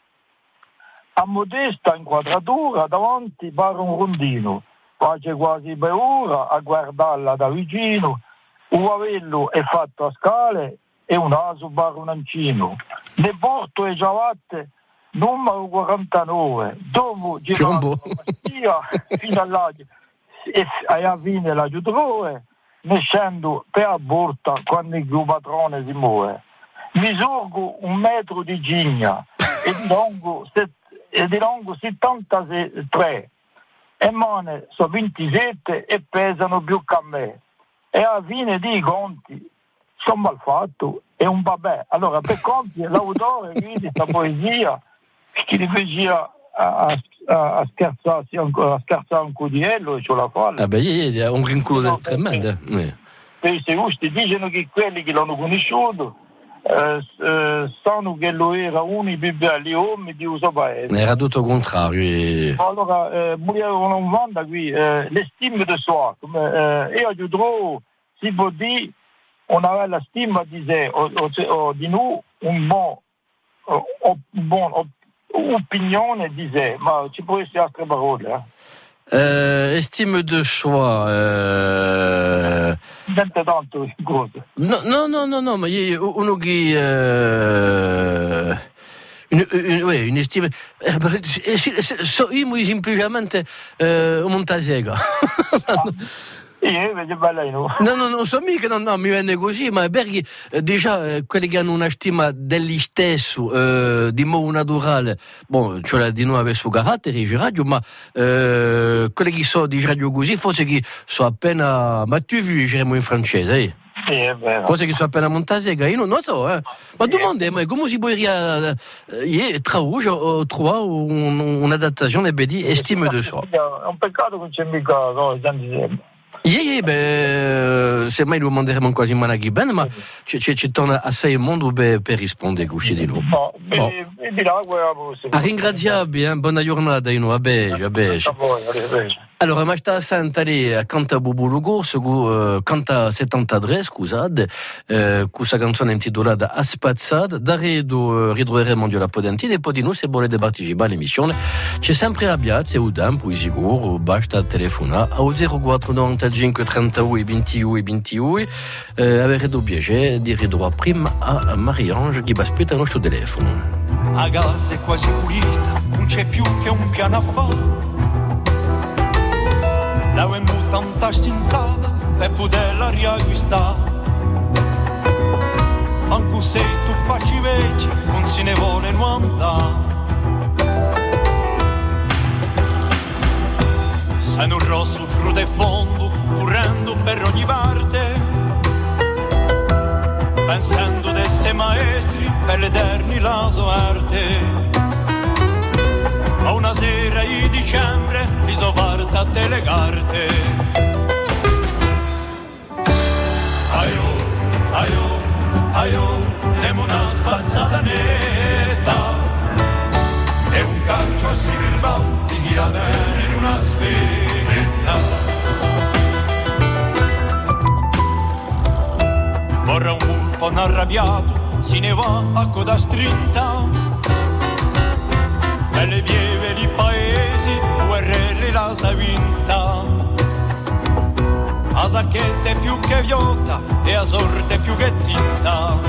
A modesta inquadratura davanti pare un rondino, face quasi per ora a guardarla da vicino, un avello è fatto a scale e un naso pare un ancino. Ne porto e ciabatte numero quarantanove, dopo girando la pastiglia fino all'aglio e alla fine la giudroe, ne scendo per a borta quando il patrone si muove. Mi sorgo un metro di gigna e di lungo set e di lungo settantatré e mone sono ventisette e pesano più che a me e alla fine dei conti sono mal fatto e un babè. Allora per compiere l'autore di questa poesia che li faceva a, a, a scherzarsi a scherzare un cudiello e ce la fa. Ah beh, è un rinculo no, tremendo. E i gusti dicono che quelli che l'hanno conosciuto eh, eh, sanno che lui era uno dei più belli uomini di questo paese. Era tutto il contrario. E... Allora, eh, non vanda qui eh, le stime di sua, come eh, io aiuterò, si può dire, on aveva la stima di sé, o, o, o di noi un buon, o, un buon o, opinione di sé, ma ci può essere altre parole. Eh? Euh, estime de soi. Euh... tanto cose. No, no, no, no, no, ma io, uno che. Uh... Une, une, ouais, une estime. So, io semplicemente uh, un Montasega. Ah. Io invece bella io. No, no, non so mica, no, no, mi viene così, ma perché eh, già eh, quelli che hanno una stima degli stessi, eh, di modo naturale, bon, cioè di noi aveva suo carattere, di radio, ma eh, quelli che sono di radio così, forse che sono appena, ma tu vu, diciamo in francese, eh? Sì, è vero. Forse che sono appena Montasega, io non lo so, eh. Ma sì. Domande, ma come si può dire, eh, tra oggi o trois, un'adattazione, beh, di estime de soi. È un peccato che non c'è mica cosa insieme. Yeah, yeah, beh, semmai lo manderemo quasi in managhi bene, ma ci, ci, ci torna assai il mondo per rispondere con di noi. No, oh. e, e di là, a ringraziarvi, eh, buona giornata, ino, a beige, a beige. Allora, ma sta senta lì, canta Bubu Lugorso, uh, canta settantadre, scusate, uh, questa canzone intitolata Aspazzata, da redo uh, ritroveremo la Podentine e poi di noi se volete partecipare all'emissione c'è sempre a Piazza o tempo, sicuro, basta telefonare al zero quattro novantacinque trentadue ventidue ventidue, uh, avrete piacere di ritrovare prima a Marie-Ange che vi aspetta il nostro telefono. La casa è quasi pulita, non c'è più che un piano a fare. La uomo tanta stinzata per poterla riacquistare. Anche se tu facci vecchi, non se ne vuole andare. Sei un rosso crudo e fondo, furrendo per ogni parte. Pensando di essere maestri per l'eterni la sua arte. A una sera di dicembre li so farta delle carte. Aio, aio, aio, temo una spazzata netta e un calcio a Silvanti chi la bene in una sferetta. Vorrà un vulpo arrabbiato, se ne va a coda strinta. Nelle pieve di paesi, guerrelli la sa vinta. A sacchetta è più che viotta e a sorte è più che tinta.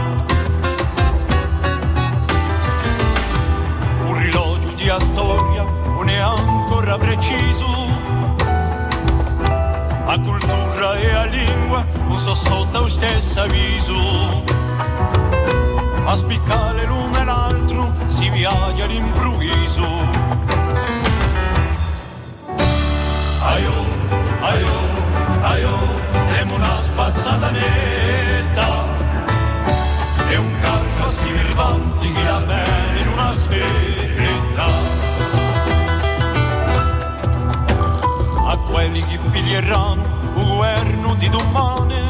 Un rilogio di storia non è ancora preciso. A cultura e a lingua non so sotto lo stesso avviso. A spiccare l'uno e l'altro si viaggia all'improvviso. Aio, aio, aio, temo una spazzata netta e un calcio a Silvanti chi la bene in una sferetta. A quelli che piglieranno un governo di domani,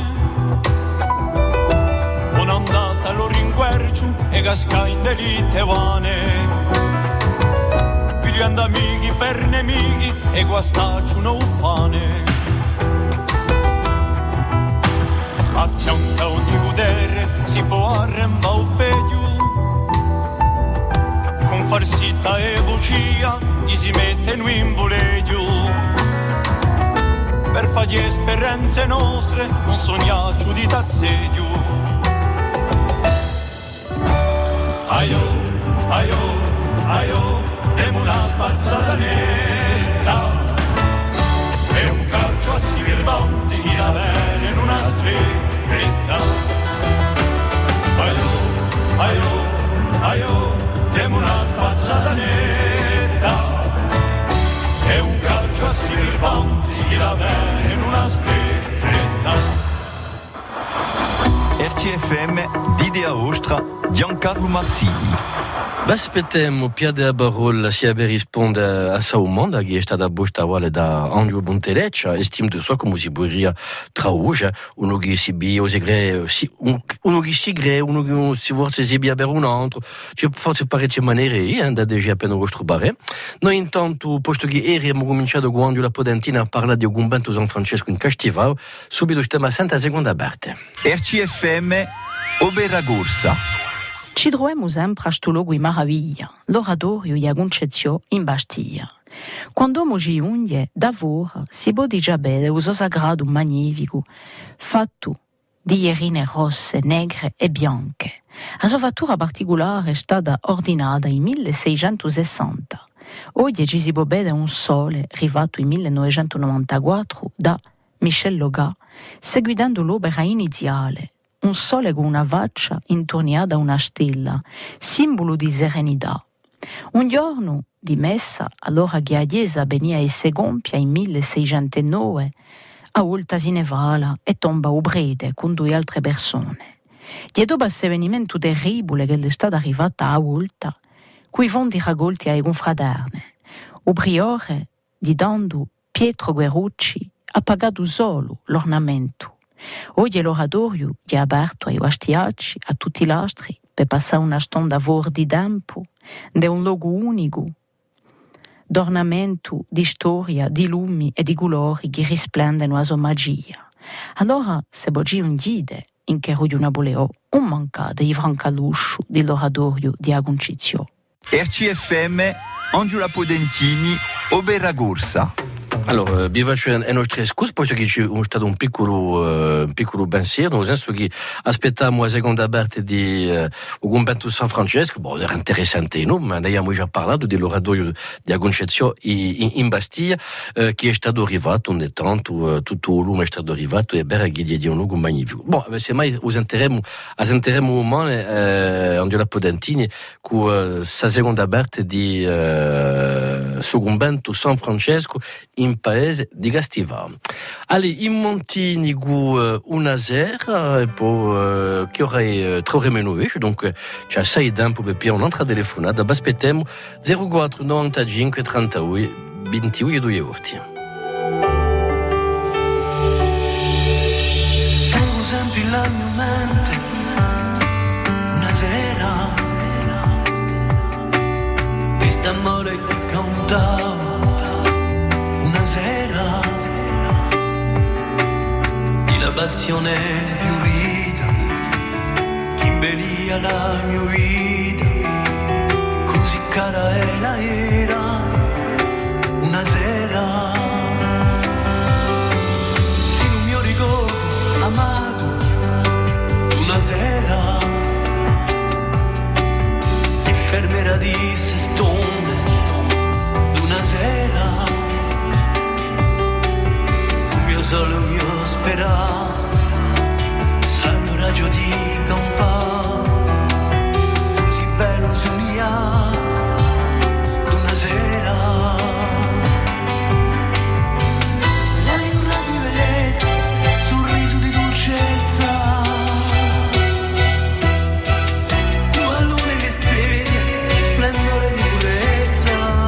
non andata loro in guercio e casca in delite vane. Pigliando amici per nemici e guastacciano un pane. A fianco a ogni potere si può arrembare un pedio. Con farsita e bugia gli si mette in un imbuledio. Per fare le esperienze nostre non sognaccio di tazzedio. Aio, aio, aio, temo una spazzata netta e un calcio a Silvanti chi la bene in una sferetta. Aio, aio, aio, temo una spazzata netta e un calcio a Silvanti chi la bene in una sferetta. R C F M, d'Idea Ostra, Giancarlo Marsini. Aspettiamo Piade a Barol sia per rispondere a sua domanda che è stata posta da Andrew Bonteleccia, estime de soi come si podria traduce, uno che si bia o si gre, uno che si gre, uno che si forse si bia per un altro, c'è forse parecchie maniere, eh, da già appena vostro. Noi intanto, posto che ieri abbiamo cominciato con Andrew la Podentina a parlare di Ogumbento San Francesco in Castivao, subito stiamo a seconda parte. R C F M Oberragorsa. Ci troviamo sempre a questo luogo di meraviglia, l'oratorio di Agoncezio in Bastiglia. Quando siamo giunti, davvero si può già vedere uso sagrato magnifico, fatto di ierine rosse, negre e bianche. La sua fattura particolare è stata ordinata nel milleseicentosessanta. Oggi ci si può vedere un sole arrivato nel millenovecentonovantaquattro da Michel Logat, seguendo l'opera iniziale. Un sole con una faccia intorniata da una stella, simbolo di serenità. Un giorno di messa, allora che a Chiesa venia e si compia in milleseicentonove, a volta si nevala e tomba un prete con due altre persone. E dopo questo avvenimento terribile che è stata arrivata a volta, quei fondi raccolti ai confraterne, il priore, dicendo Pietro Guerrucci, ha pagato solo l'ornamento. Oggi l'oratorio è aperto ai vastiacci, a tutti gli altri, per passare una stonda fuori di tempo, di un luogo unico, d'ornamento, di storia, di lumi e di colori che risplendono a sua magia. Allora, se oggi un guide in che rodio Napoleone, un mancate di Francaluscio dell'oratorio di Agoncizio. R C F M Angela Podentini, Oberragorsa. Allora, vi faccio le nostre scuse, posto che c'è stato un piccolo, uh, un piccolo pensiero, nel senso che aspettiamo la seconda parte di uh, Ogumbento San Francesco, bon, era interessante, no? Ma ne abbiamo già parlato dell'oratorio di Agoncezio in, in Bastiglia, uh, che è stato arrivato ogni tanto, uh, tutto il lume è stato arrivato e beh, che è un luogo magnifico. Bon, se mai usenteremo, asenteremo un mone, uh, Angela Podentini, con uh, la seconda parte di uh, Ogumbento San Francesco in paese di Castivao. Allez, in montini gu una sera, e poi che ora è tre ore meno dieci, donc c'è sei tempo per più un'altra telefonata, aspettiamo zero quattro novantacinque trentadue ventidue due orti. Tengo sempre la mia mente una sera di st'amore che cantavo una sera di la passione fiorita che imbelia la mia vita così cara e la era una sera sì non mi ricordo amato una sera che fermerà di se stonde una sera solo mio sperato al mio raggio di campare così bello sognato d'una sera l'aura di bellezza sorriso di dolcezza tua luna e le stelle splendore di purezza.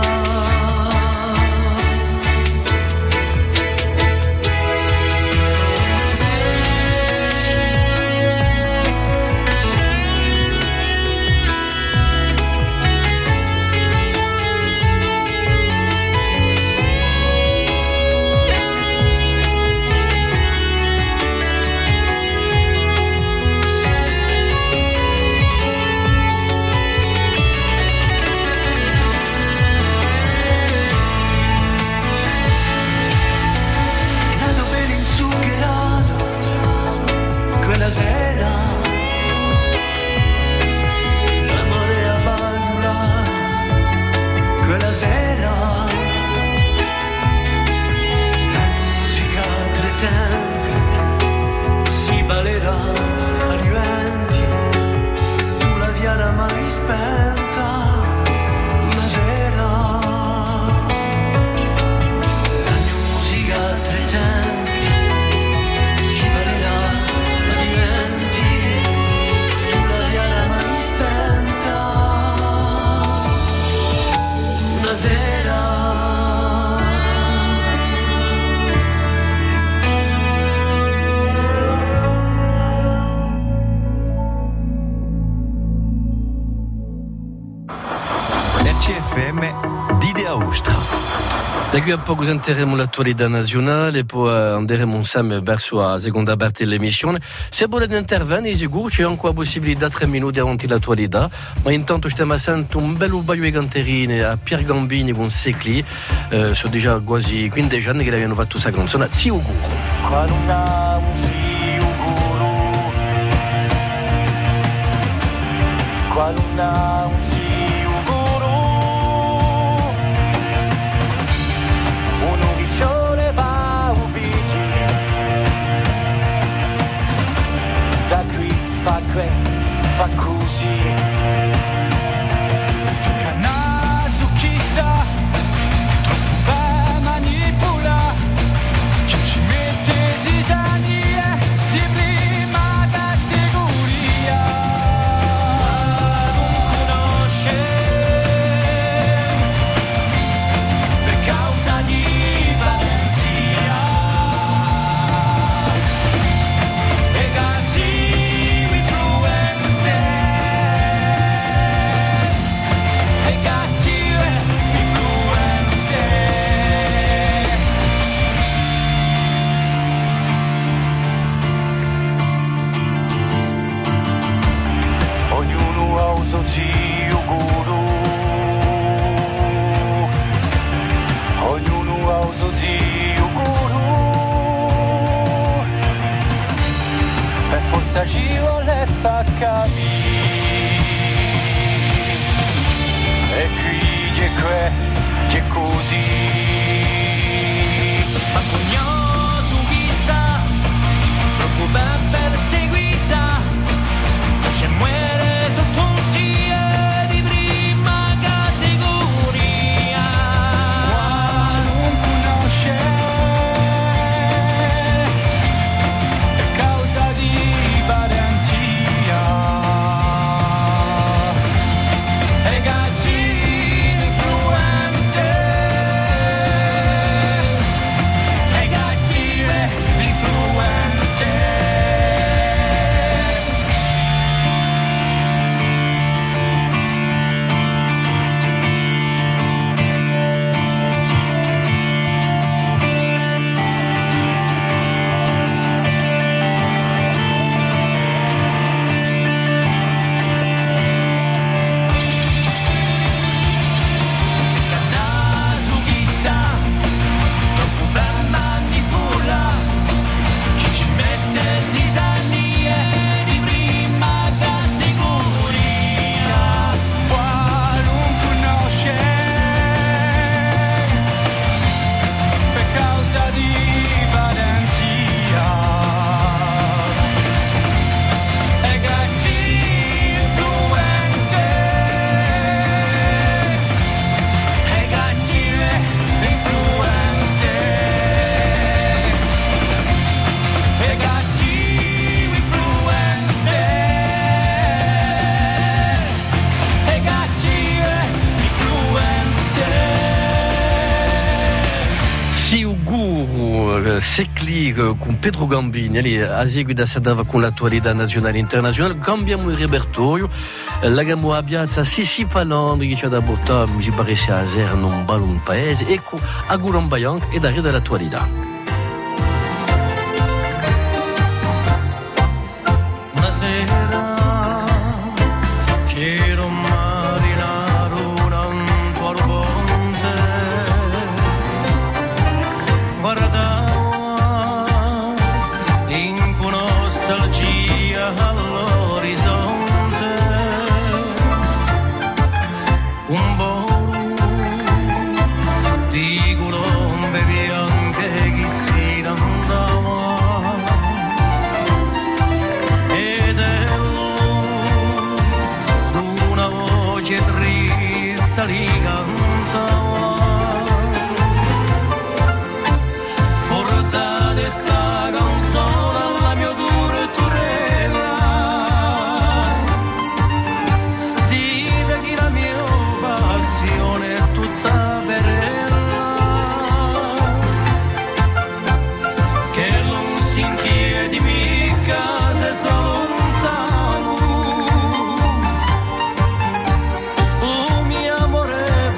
F M di Aostra. Da qui a poco sentiremo l'attualità nazionale e poi andremo insieme verso la seconda parte dell'emissione. Se volete intervenire, sicuro c'è ancora possibilità tre minuti avanti l'attualità, ma intanto stiamo sentendo un bello baio di canterine a Pier Gambini con Secli, eh, sono già quasi quindici anni che abbiamo fatto questa canzone, Zio Guru. Qualunna un zio guru, un uviccione va ubiti, da qui fa que, fa così, sta naso chissà, troppo manipola, chi ci mette zizanie di prima categoria. S'agire le fa capire e qui c'è que, c'è così ma cognoso chissà troppo ben perseguita c'è muore sotto un tia di prima categoria qua non conosce per causa di Secli con Pedro Gambini, lì a seguito sedava con l'attualità nazionale e internazionale. Cambiamo il repertorio, l'abbiamo a piazza Sissi Palando che c'è da portare, mi pare sia a Zer, non ballo un paese, ecco a Gurambayan e da dell'attualità. Una sera c'era un marinaro davanti al ponte, guarda all'orizzonte un volo di colombe bianche che si andava ed una voce triste li cantava portate sta canzone alla mia tortura. Oh mio amore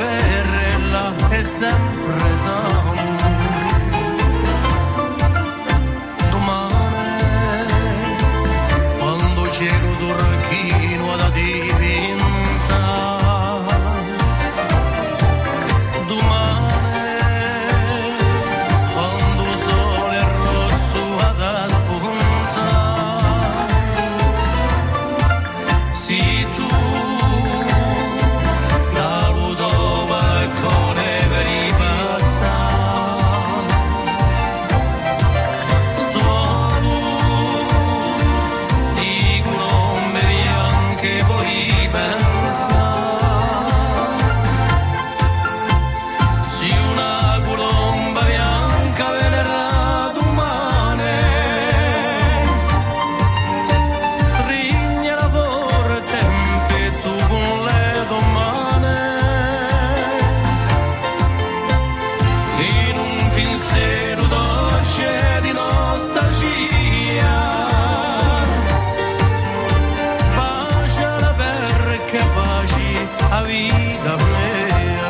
presamo. Domani, quando cielo turchino da diventa, domani, quando il sole è rosso ad spuntare, sì tu a vita mia,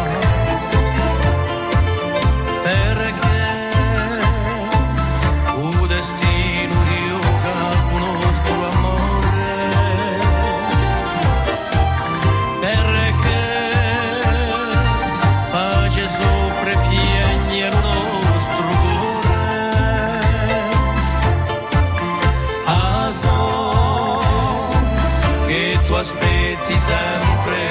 perché il destino gioca con il nostro amore, perché pace sopra e piegna il nostro cuore, a so che tu aspetti sempre.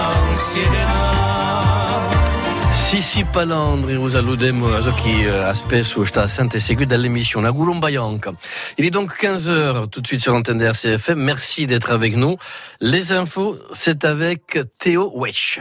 Sissi Palandri, vous alludemo a qui a spesso sta sempre seguito dall'émission La Goulomba Yanka. Il est donc quinze heures tout de suite sur l'antenne de R C F M. Merci d'être avec nous. Les infos, c'est avec Théo Wesch.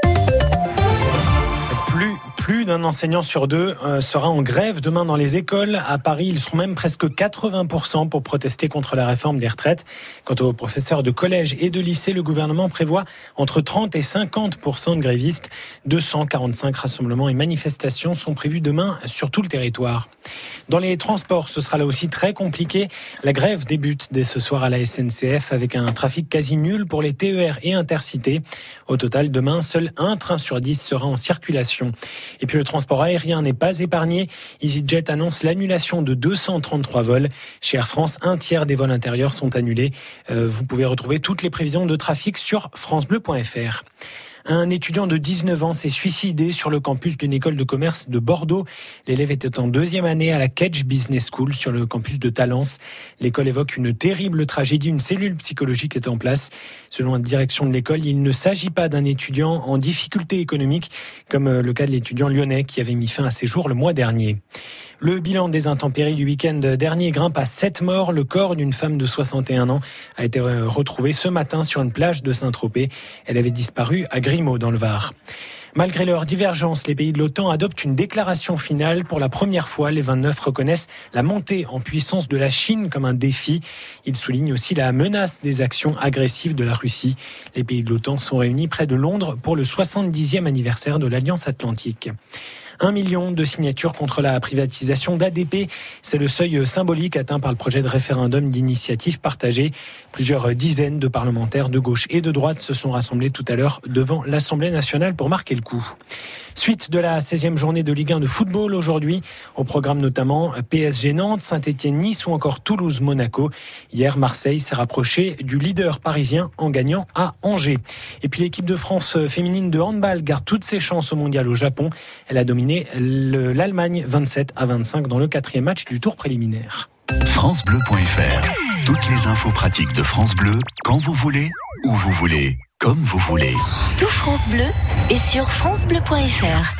Plus, plus d'un enseignant sur deux euh, sera en grève demain dans les écoles. À Paris, ils seront même presque quatre-vingts pour cent pour protester contre la réforme des retraites. Quant aux professeurs de collège et de lycée, le gouvernement prévoit entre trente et cinquante pour cent de grévistes. deux cent quarante-cinq rassemblements et manifestations sont prévus demain sur tout le territoire. Dans les transports, ce sera là aussi très compliqué. La grève débute dès ce soir à la S N C F avec un trafic quasi nul pour les T E R et Intercités. Au total, demain, seul un train sur dix sera en circulation. Et puis le transport aérien n'est pas épargné. EasyJet annonce l'annulation de deux cent trente-trois vols. Chez Air France, un tiers des vols intérieurs sont annulés. Euh, vous pouvez retrouver toutes les prévisions de trafic sur francebleu point f r. Un étudiant de dix-neuf ans s'est suicidé sur le campus d'une école de commerce de Bordeaux. L'élève était en deuxième année à la Kedge Business School sur le campus de Talence. L'école évoque une terrible tragédie. Une cellule psychologique est en place. Selon la direction de l'école, il ne s'agit pas d'un étudiant en difficulté économique, comme le cas de l'étudiant lyonnais qui avait mis fin à ses jours le mois dernier. Le bilan des intempéries du week-end dernier grimpe à sept morts. Le corps d'une femme de soixante et un ans a été retrouvé ce matin sur une plage de Saint-Tropez. Elle avait disparu à Grimaud dans le Var. Malgré leurs divergences, les pays de l'OTAN adoptent une déclaration finale. Pour la première fois, les vingt-neuf reconnaissent la montée en puissance de la Chine comme un défi. Ils soulignent aussi la menace des actions agressives de la Russie. Les pays de l'OTAN sont réunis près de Londres pour le soixante-dixième anniversaire de l'Alliance Atlantique. Un million de signatures contre la privatisation d'A D P. C'est le seuil symbolique atteint par le projet de référendum d'initiative partagée. Plusieurs dizaines de parlementaires de gauche et de droite se sont rassemblés tout à l'heure devant l'Assemblée nationale pour marquer le coup. Suite de la seizième journée de Ligue un de football aujourd'hui. Au programme notamment P S G Nantes, Saint-Etienne Nice ou encore Toulouse Monaco. Hier, Marseille s'est rapproché du leader parisien en gagnant à Angers. Et puis l'équipe de France féminine de handball garde toutes ses chances au mondial au Japon. Elle a dominé l'Allemagne vingt-sept à vingt-cinq dans le quatrième match du tour préliminaire. francebleu point f r. Toutes les infos pratiques de France Bleu, quand vous voulez, où vous voulez, comme vous voulez. Tout France Bleu est sur francebleu point f r.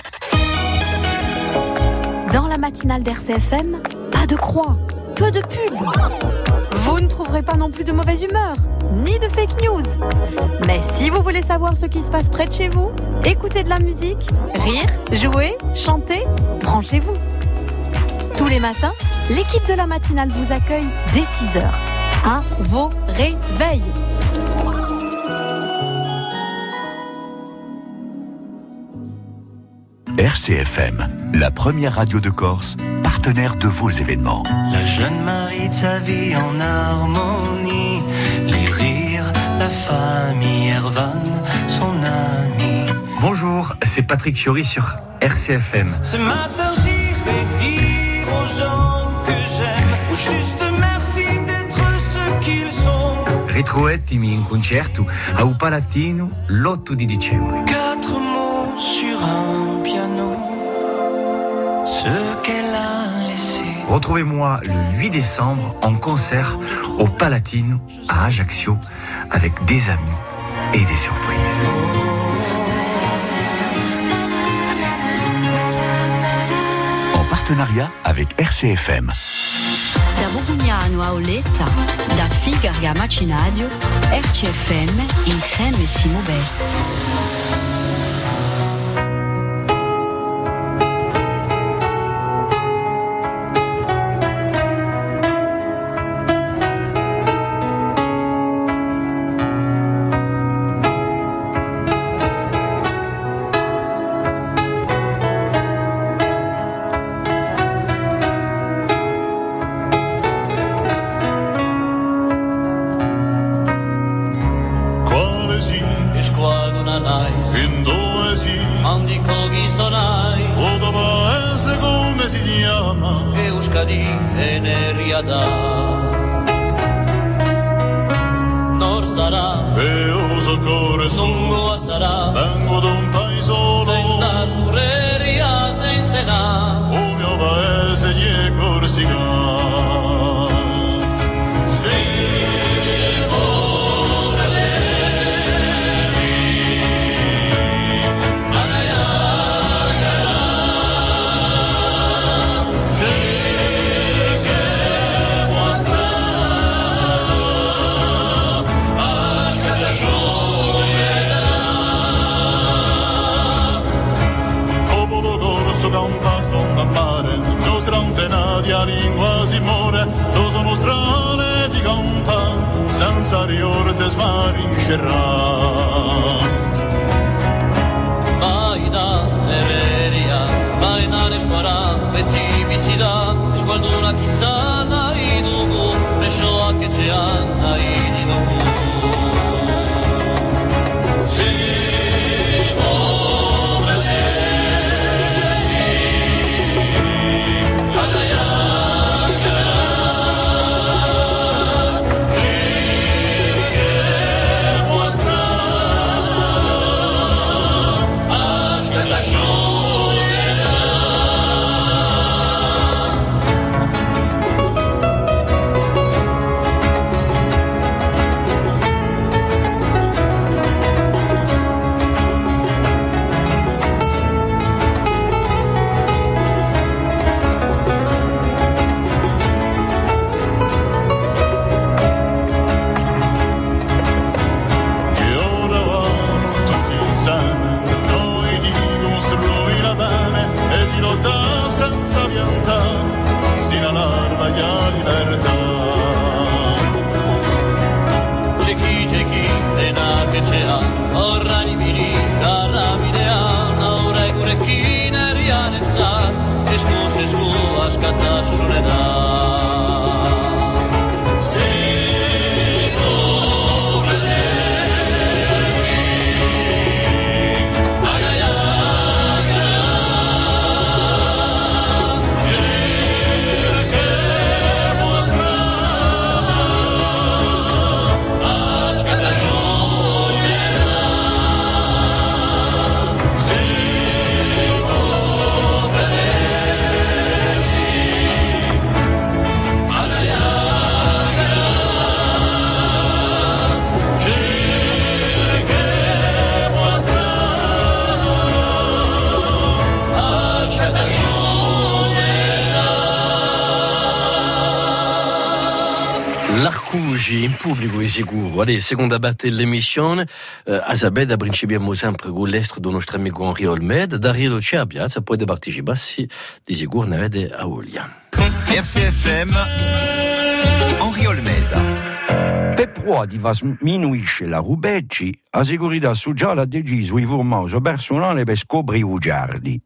Dans la matinale d'R C F M, pas de croix, peu de pub. Vous ne trouverez pas non plus de mauvaise humeur, ni de fake news. Mais si vous voulez savoir ce qui se passe près de chez vous, écoutez de la musique, rire, jouer, chanter, branchez-vous. Tous les matins, l'équipe de la matinale vous accueille dès six heures. À vos réveils. R C F M, la première radio de Corse, partenaire de vos événements. La jeune Maritza vit en harmonie, les rires, la famille, Ervan, son ami. Bonjour, c'est Patrick Fiori sur R C F M. Ce matin j'y vais dire aux gens que j'aime, ou juste merci d'être ce qu'ils sont. Ritrovettimi in concerto au Palatino l'otto di dicembre. Quatre mots sur un piano, ce qu'elle a laissé. Retrouvez-moi le huit décembre en concert au Palatino à Ajaccio avec des amis et des surprises. En partenariat avec R C F M. Da Bogugnano a Oletta, da Figari a Macinadio, R C F M insieme siamo bene. Non sarà e uso cuore lungo sarà vengo da un paesolo senda sureriate in Sena o mio paese di Corsica. Lingua si muore, lo sono strane di campa, senza riorte smariscerà. Vai da Neveria, vai da Nesquara, pezzi visida, sguarduna chissà, dai dugu, rescio a che c'è dai di dugu. In pubblico è sicuro. Allez, seconda batte l'emissione, eh, a Zabed abbiamo sempre con l'estro del nostro amico Henri Olmed, da Rio c'è a piazza, poi da partecipare sì, di sicuro ne vede a Olia. R C F M, Henri Olmed. Per pro di vas minuisce la rubecci, a segurità sociale ha deciso i formoso personale per scoprire i giardi.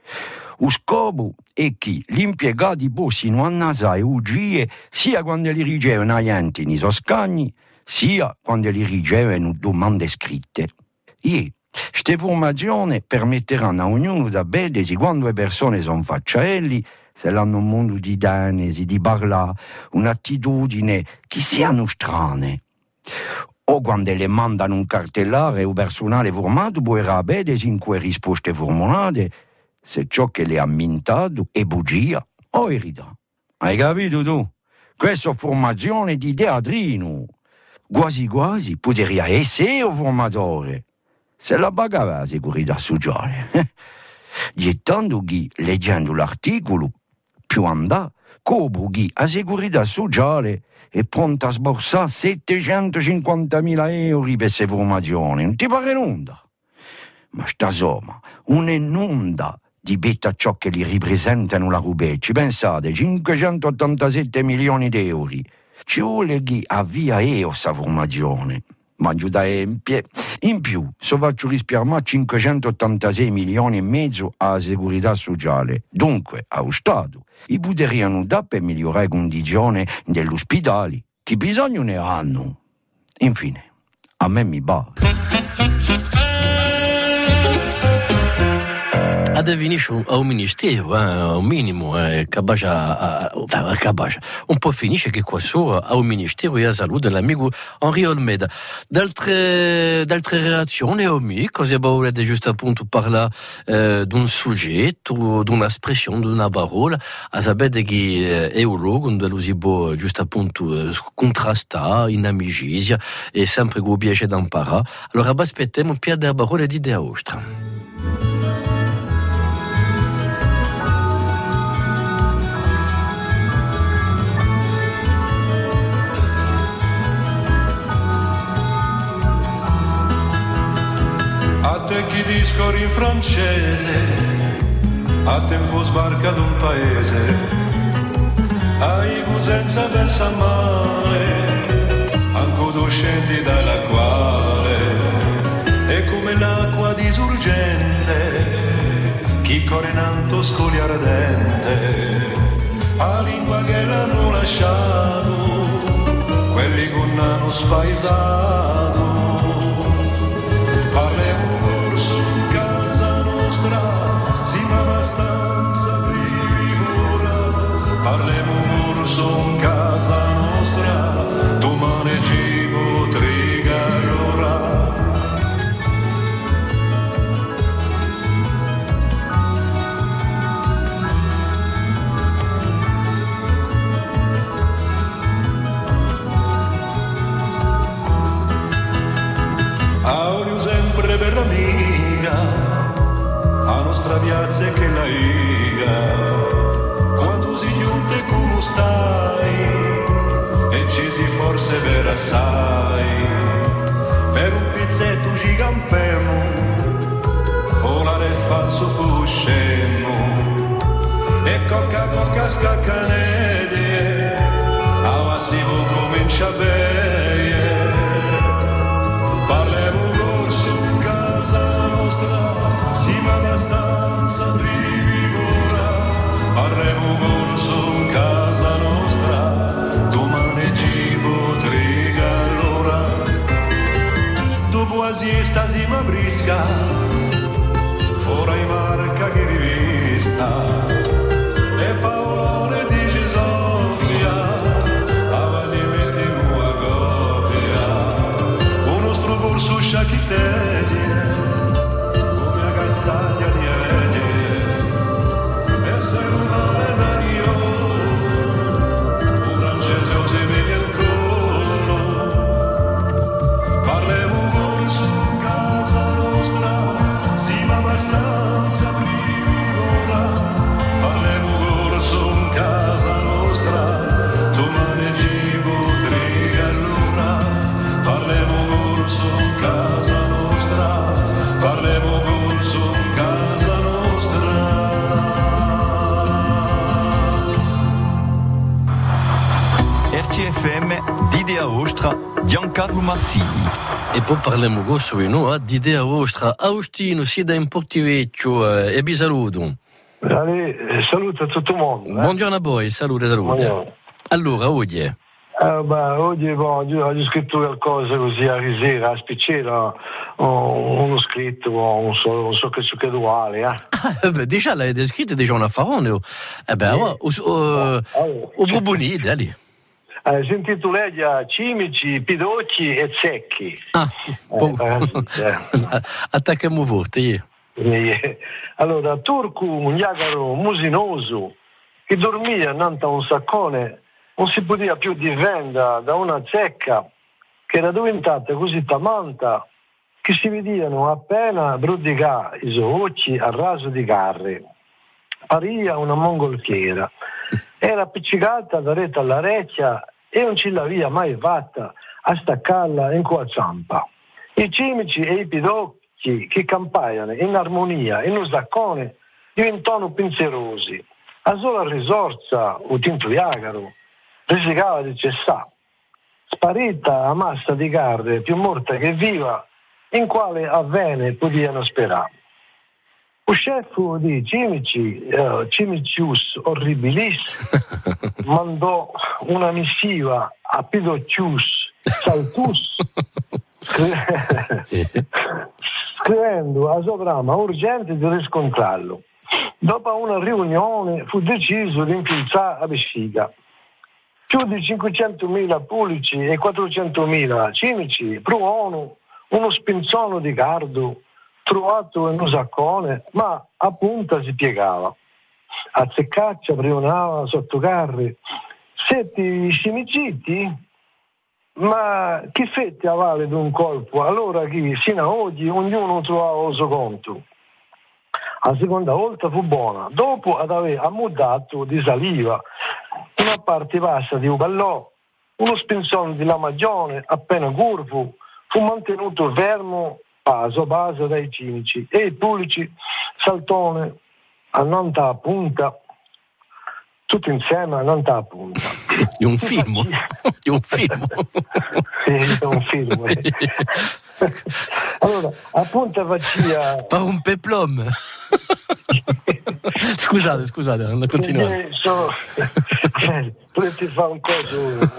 Lo scopo è che gli impiegati possano annasare ugie sia quando li ricevono agenti nei soscagni, sia quando li ricevono domande scritte. E Queste formazioni permetteranno a ognuno da vedere quando le persone sono faccielli, se hanno un mondo di danesi, di parlare, un'attitudine che siano strane. O quando le mandano un cartellare o personale formato può vedere in cui risposte formulate se ciò che le ha mintato è bugia o verità. Hai capito tu? Questa formazione di teatrino. Quasi quasi poteria essere io formatore. Se la pagava la segurità sociale. Gettando chi, leggendo l'articolo, più andà, cobro chi la segurità sociale è pronta a sborsare settecentocinquantamila euro per queste formazioni. Non ti pare un'onda? Ma sta somma, un'onda di betta ciò che li rappresentano la Rubecci. Pensate, cinquecentottantasette milioni di euro. Ci vuole chi avvia io questa formazione. Ma da empie. In più, se faccio risparmiare cinquecentottantasei milioni e mezzo alla segurità sociale, dunque allo Stato, i potrebbero dare per migliorare le condizioni dell'ospedale, che bisogno ne hanno. Infine, a me mi va. Adesso a un ministero, eh, a un minimo, eh, capace, a, a, capace. Un po' finisce che qua su a un ministero e a salute dell'amico Henri Olmeda. D'altre, d'altre reazioni, Omi, cosa volete giusto appunto parlare eh, di un soggetto, di un'espressione, di una parola, a sapere che è un luogo dove si può giusto appunto contrastare in amicizia e sempre con piacere d'imparare. Allora aspettiamo un piede della parola di Idea Ostra. A te chi discorri in francese, a tempo sbarca d'un paese, ai guzenza pensa male, anco tu scendi dalla quale, è come l'acqua disurgente, chi corre in alto scogli ardente, a lingua che l'hanno lasciato, quelli che non hanno spaesato. Parlemo morso in casa nostra, domani ci potrei allora. Aureo sempre per l'amica, a nostra piazza è che la iga. Come stai? E ci si forse per assai, per un pizzetto ci campiamo, volare è falso cuscemo, e cocca cocca scaccanete, a massivo comincia a bere, parliamo corso in casa nostra, sì ma abbastanza privigora, parliamo corso in casa nostra, domani ci potrei allora. Dopo la siesta si ma brisca, fuori marca che rivista, e Paolone dice Sofia, avanti mettiamo a coppia, un nostro corso sciacchitterie, come a castagna di Ede, e se non vale da io, un francese o si vede il collo, parliamo corso in casa nostra, sì ma abbastanza prima, parliamo corso in casa nostra, domani ci potrei allora, parliamo corso in casa nostra, parliamo corso in casa nostra. R C F M d'Idea Ostra, Giancarlo Marsini. E poi parliamo gosto no, di Idea Ostra. Agostino, si da in Portivecchio e vi saluto. Allez, saluto a tutto il mondo. Eh? Buongiorno a voi, salute, salute. Buongiorno. Allora, oggi Eh, beh, oggi, oggi ho scritto qualcosa così a risera, a spiccera, uno scritto, non so, non so che su che duale. Eh. Ah, beh, già l'hai descritto, già un affarone. Eh beh, o, o, o Bubonide, lì. Eh, si intitola Cimici, Pidocchi e Zecchi. Ah, eh, eh. Attacchiamo forte. Eh. Allora, Turco, un iagaro musinoso, che dormia innanzi a un saccone, non si poteva più difendere da una zecca che era diventata così tamanta che si vedevano appena brudigare i suoi occhi a raso di carri. Paria una mongolfiera, era appiccicata da rete all'orecchia e non ce l'aveva mai fatta a staccarla in qua zampa. I cimici e i pidocchi che campaiano in armonia in un zaccone diventano pensierosi. A sola risorsa, o tinto iagaro, risicava di cessare. Sparita a massa di carne più morta che viva, in quale avvene potevano sperare. Il chef di Cimici, uh, Cimicius Horribilis, mandò una missiva a Pidocchius Saltus, scrivendo a Sovrama urgente di riscontrarlo. Dopo una riunione fu deciso di infilzare a Vesciga. Più di cinquecentomila pulici e quattrocentomila cimici provano uno spinzono di cardo trovato in un saccone, ma a punta si piegava. A Zeccaccia prionava sotto carri. Senti cimiciti? Ma chi fette a vale d'un colpo? Allora chi sino a oggi ognuno trovava il suo conto. La seconda volta fu buona, dopo ad aver ammudato di saliva una parte bassa di Uballò, uno spinzone di Lamagione appena curvo fu mantenuto fermo paso paso dai cimici e i pulici saltone a nanta punta, tutti insieme a nanta punta. È un film, è un film. Sì, è un film. Allora, a punta faccia... Per un peplom. Scusate, scusate, non continuate. So, volete fare un coso...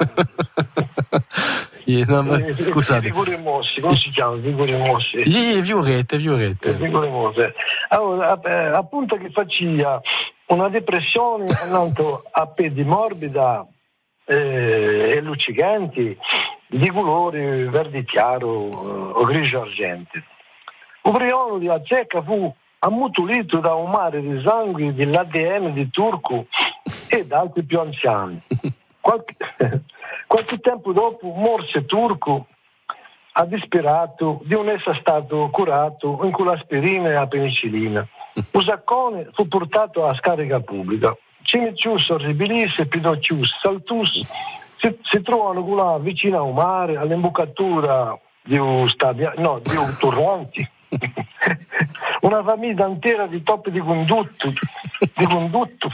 Yeah, no, ma, scusate. Figure mosse, come si chiama? Figure mosse. Yeah, viurette, viurette. Figure mosse. Allora, appunto che faccia una depressione andando a piedi morbida eh, e luccicanti di colore verde chiaro o grigio argente. Ubriolo di Azzecca fu ammutolito da un mare di sangue dell'A D N di Turco e da altri più anziani. Qualche, qualche tempo dopo morse Turco ha disperato di non essere stato curato con l'aspirina e la penicillina. Un saccone fu portato a scarica pubblica. Cimicius Horribilis e Pidocchius Saltus si, si trovano là vicino a un mare, all'imboccatura di un stadio, no, di un torrente. Una famiglia intera di topi di condutto, di condutto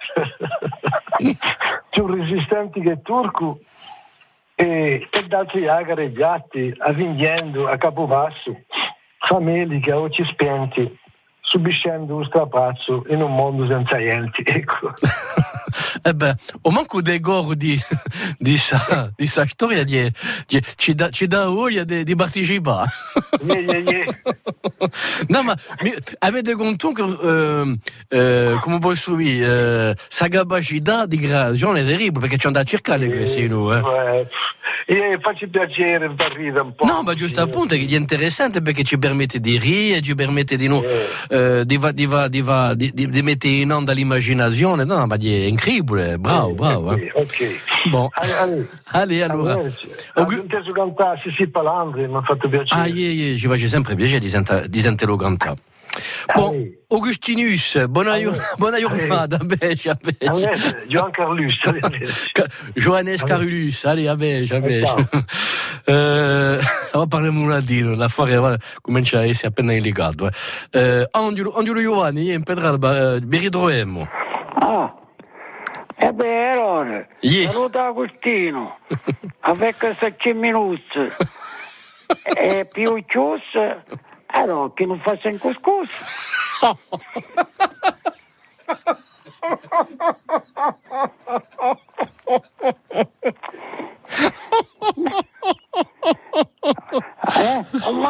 più resistenti che Turco e, e d'altri agari e gatti avvignendo a capopasso famiglie che a occhi spenti subiscendo un strapazzo in un mondo senza enti, ecco. Eh beh, o manco dei gordi di sa, di sa storia di, di, ci dà ci dà voglia di, di partecipare. Yeah, yeah, yeah. No, ma mi, avete conto che eh, eh, come posso dire eh, sa capacità di creazione è terribile perché ci andate a cercare eh, questi noi, eh. E facci piacere parire un po'. No, ma giusto appunto che è interessante perché ci permette di ridere, ci permette di, no, eh, di, va, di, va, di, va, di, di, di mettere in onda l'immaginazione. No, ma è incredibile, bravo, bravo. Eh. Ok. Bon. Allora, allora, allora. Ho inteso cantare Sissi Palandri, mi ha fatto piacere. Ah, yeah, yeah, ci faccio sempre piacere di, senta, di sentirlo cantare. Bon, Augustinus, buona, buona giornata, beige, beige. Johan Carlus. Johannes Carlus, allez, a beige, a beige. Uh, va parlare un latino, l'affare va, comincia a essere appena illigato. Eh. Uh, Angiolo, Angiolo Giovanni, in Pedralba, uh, vi ritroviamo. Ah, è vero, yeah. Saluta Agostino, avec sette minuti, e più chius. Allora, che non faccia in couscous.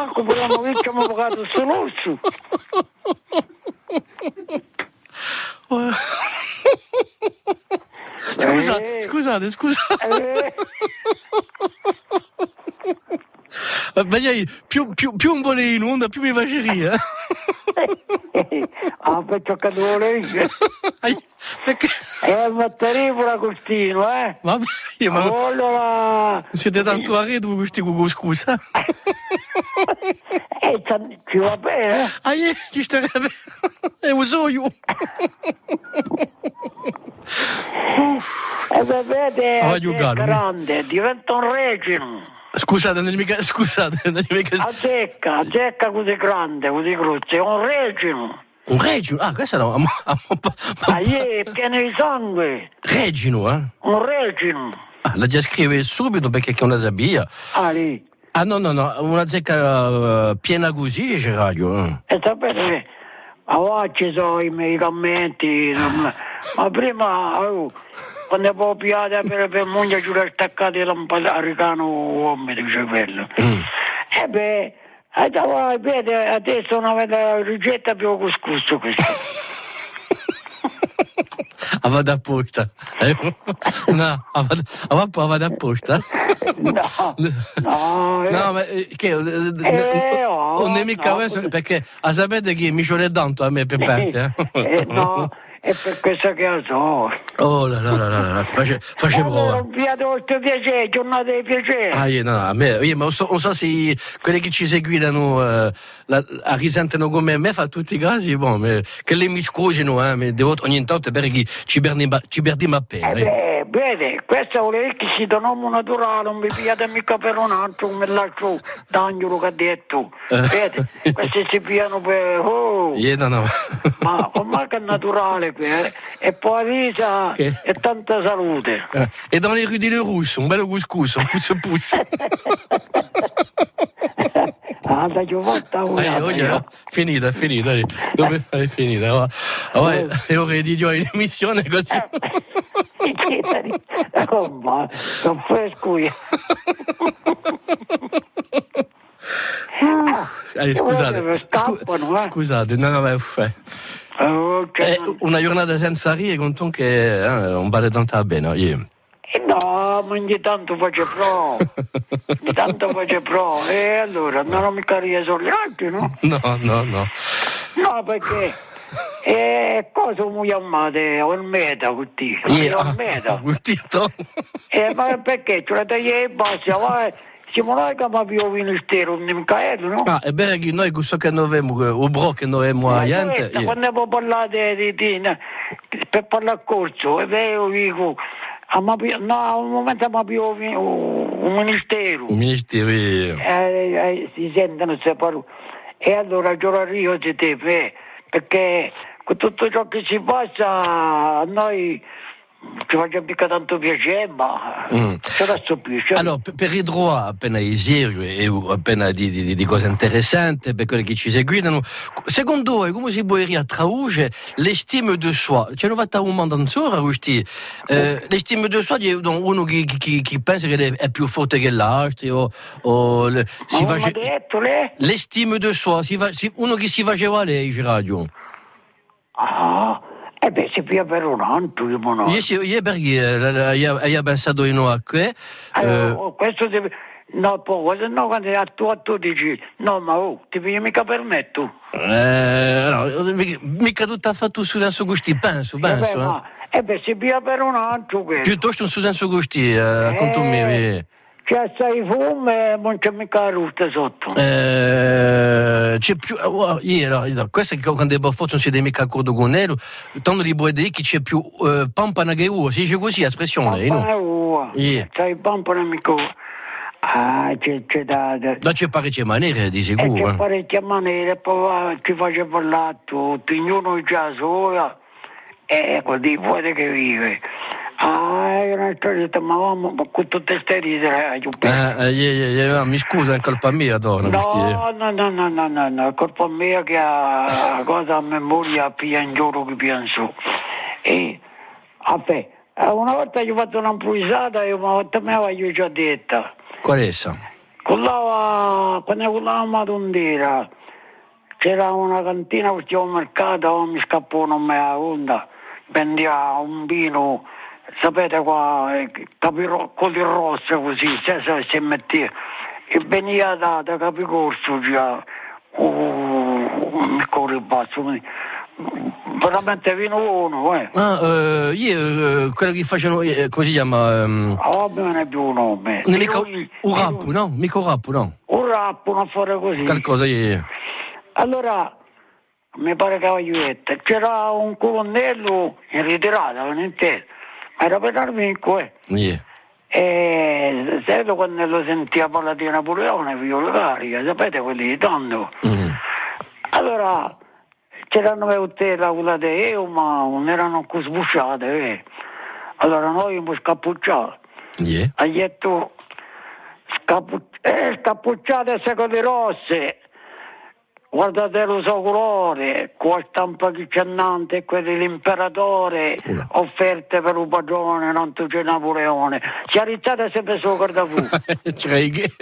manco potevamo che abbiamo pagato questo lusso. Scusa, Eh. scusate, scusate. Ma io, più, più, più un volevo in onda, più mi faceria. Ah, perciò che devo leggere. Perché? Eh, ma terribile Agostino, eh? Vabbè, io ma... Allora... Siete tanto a rete con questi cucù, scusa. Eh, ci va bene? Ah, io, ci starebbe... E uso io. E beh, vede, Ah, è giocare, grande, diventa un regino. Scusate, non è mica... Scusate, non è mica... Azzecca, azzecca così grande, così grosso, è un regino. Un regino? Ah, questo no. Ah, è pieno di sangue. Regino, eh? Un regino. Ah, la già scrive subito perché è una sabia. Ah, lì. Ah, no, no, no, una zecca uh, piena così, c'è radio. Eh. E sapete, a volte ci sono i medicamenti, ma, ma prima, oh, quando avevo piata per, per moglie ci ho staccato il lampadariano uomo di cervello. Mm. E beh, vedi, adesso non avete la ricetta più cuscusso questa. Ah, vado apposta. Eh? No, ah, vado, ah, vado apposta. No, no, eh. No, ma eh, che eh, oh, non è mica no, questo, perché a sapete che mi ci vuole tanto a me per parte. Eh? Eh, no, è per questo che lo so. Oh, la la la la la, face, face prova. Un piatto di piacere, giornata di piacere. Ah, io no, a me, io non so, non so se quelli che ci seguitano eh, la, la risentono come me, fa tutti i casi, bon, me, che le mi scusino, eh, me, devo, ogni tanto perché ci perdiamo ci perdiamo a pena. Eh beh, vede, questo vuol dire che si dà nome naturale, non mi pigliate mica per un altro, come l'altro d'angelo che ha detto. Eh. Vede, questi si pigliano per... Oh. Io no, no. Ma ormai che è naturale, per, e poi vita Che? e tanta salute. Eh, e dans les rues di Le Russe, un bello couscous, un pouce pouce. Ah, dai, ho fatto Eh, oh, yeah. Finita, è finita. eh. Dove è finita? Oh, oh, eh, è ora di giocare l'emissione così. Oh, ma sono fresco io. Allora, scusate, Scappano, eh. scusate, no, no, ma uff, eh. Oh, Eh, una giornata senza rire con tu che eh, non vale tanto bene. Io. Eh, no, ma ogni tanto faccio pro. Ogni tanto faccio pro. E allora, non ho mica rie sugli altri, no? No, no, no. No, perché... E cosa mi chiamate? Olmeda, così. Io, Olmeda. Guttito. Eh, ma perché? Ce la tagli e basta, vai. Siamo noi che abbiamo più ministero, non Michael, no? Ah, è vero che noi questo che noi abbiamo, o bro che noi abbiamo a gente. Questa, quando abbiamo parlato di, di, di per parlare a corso, è vero, dico, no, a un momento abbiamo più un, un ministero. Un ministero. Eh, eh, si sentono queste parole. E allora io arrivo di te, perché con tutto ciò che si passa a noi ci faccia mica tanto piacere, ma Mm. ce la so più. Cioè... Allora, per, per i droit appena esigui e appena di, di, di cose interessanti per quelli che ci seguono, secondo voi come si può riattrarre l'estime de soi? C'è una fatta un mondo ancora, questi eh, l'estime de soi di uno che, che, che pensa che è più forte che l'altro o, o le, si ma face... detto lei? l'estime de soi, si fa, si, uno che si faceva lei, radio. Ah, e eh beh, si pia per un altro, io non ho. Io, sì, io perché eh, io, io ho pensato in a che Allora, eh, oh, questo deve... No, poi, se no, quando a tu, a tu dici, no, ma oh, ti piglio mica permetto. eh, no, mica, mica tutto affatto su senso gusti, penso, penso. Eh beh, ma, eh beh, si pia per un altro questo. Piuttosto su senso gusti, eh, con tu mi... C'è assai fumo e non c'è mica la ruta sotto. Eh, c'è più... Oh, io, io, questo è che quando forse non si deve mica accordo con Nero, tanto di buoi che c'è più eh, pampana che uo, si dice così l'espressione, no? Pampana uo, yeah. c'hai pampana mica uo. Ah, c'è, c'è da... da... No, c'è parecchie maniere, di E sicuro. c'è Eh. parecchie maniere, poi ci faccia parlare tutto, ognuno già sola, e così vuole che vive. Ah, io non sto detto, ma vamo, con tutte queste ride, io penso. Eh, eh, eh, eh, mi scusa, è colpa mia, donna. No, no, no, no, no, no, no, è colpa mia che ha la cosa a memoria piangero che penso. E, vabbè, una volta gli ho fatto una improvvisata e una volta me l'avevo già detta. Qual è essa? Collava, quando collavamo a Tondera, c'era una cantina al mercato, mi scappò non me la conta, vendeva un vino, sapete qua, capiro, con il rosso così, se si metteva, e veniva da, da Capicorso già, un piccolo basso, veramente vino buono, eh. Ah, uh, io, uh, quello che facciano, uh, come si chiama? Um... Ah, vabbè, non è più un nome. Non mica, un rap, no? Mica un rap, no? Un rap, una fare così. Qualcosa, yeah. Allora, mi pare Cavaglietta, c'era un colonnello in ritirata, non intendo, ma era per Arvinco, eh. Yeah. E sempre quando lo sentiva parlare di Napoleone, Viola Carica, sapete quelli di Tondo? Mm. Allora, c'erano le la quella di io, ma non erano così sbusciate, eh. Allora noi abbiamo scappucciato. Yeah. Ha detto, scappu- eh, scappucciate secondi rosse. Guardate lo suo colore, con la stampa chiccennante e quelli dell'imperatore, uh. offerte per un padrone, non tu c'è Napoleone. Si arizzate sempre su guardafu. Cioè, che...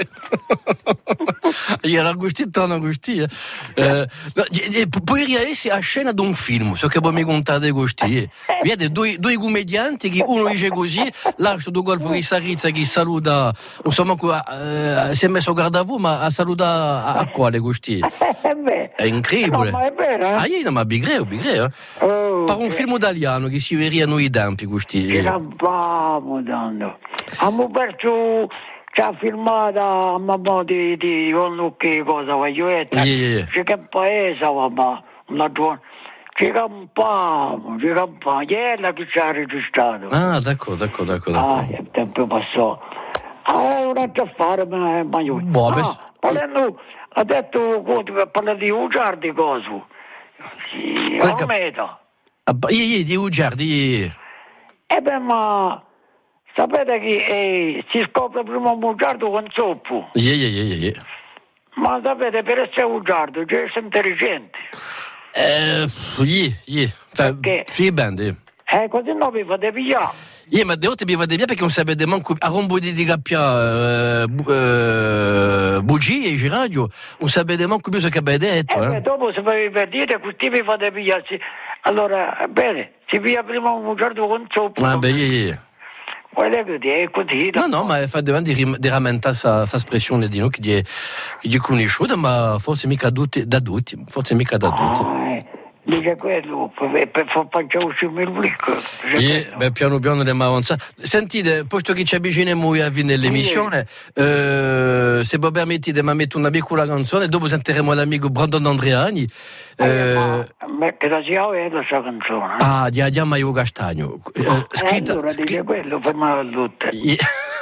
Io l'Agustino, non Agustino. Eh, poi riesce a scena di un film, so che poi mi contate questi. Vedete, due, due commedianti che uno dice così, l'altro due colpi di sarizza che saluta, insomma, eh, si è messo a guardafu, ma a salutare a, a quale questi? È incredibile. No, ma è vero, eh? Ah, io ma bigreo, bigreo. Oh, per un okay. film italiano che si vedevano i tempi questi. Che eravamo dando. Abbiamo perso, ci ha filmato a mamma di, di con che cosa voglio dire. Yeah, yeah. C'è che paese, mamma, una giornata. Ci campavamo, ci campavamo. Ieri che ci ha registrato. Ah, d'accordo, d'accordo, d'accordo. Ah, il tempo passò. Ah, un altro affare, ma, ma io. Boh, ah, parlando... Ha detto che parla di Ugiardi coso. Sì, Qualche... Almeda. Io di Ugiardi. Eh beh, ma sapete che eh, si scopre prima un Ugiardo con zoppo. Yeah, yeah, yeah, yeah. Ma sapete, per essere Ugiardo, c'è essere intelligente. Eh, yeah, yeah. Perché? Sì, bene. Eh, così no vi fate pigliare. Io ma devo te mi vede via perché non sapete manco a rombo di cappia eh, bugie in radio, non sapete manco più se che avete detto. Eh, eh. Dopo se vi perdete, così vi fate pigliarsi. Allora, bene, si piglia prima un bugiardo con zoppo. Ah, beh, yeah. Guarda che è così. No, no, ma fa davanti di rammentare sa espressione di noi che è conosciuta, ma forse mica da tutti, forse mica da tutti. Ah, eh. Dice quello, per, per far panciare il pubblico. Yeah, beh, piano piano andiamo avanzare. Sentite, posto che ci avviciniamo a fine dell'emissione, yeah. eh, se voi permettete, mi metto una piccola canzone, dopo sentiremo l'amico Brandon Andreani. Eh, ma, ma che la sia vedo questa canzone? Eh? Ah, di Adriano Maio Castagno. Eh, scritta, eh, allora dice scritta, quello, ferma la lutte. Yeah.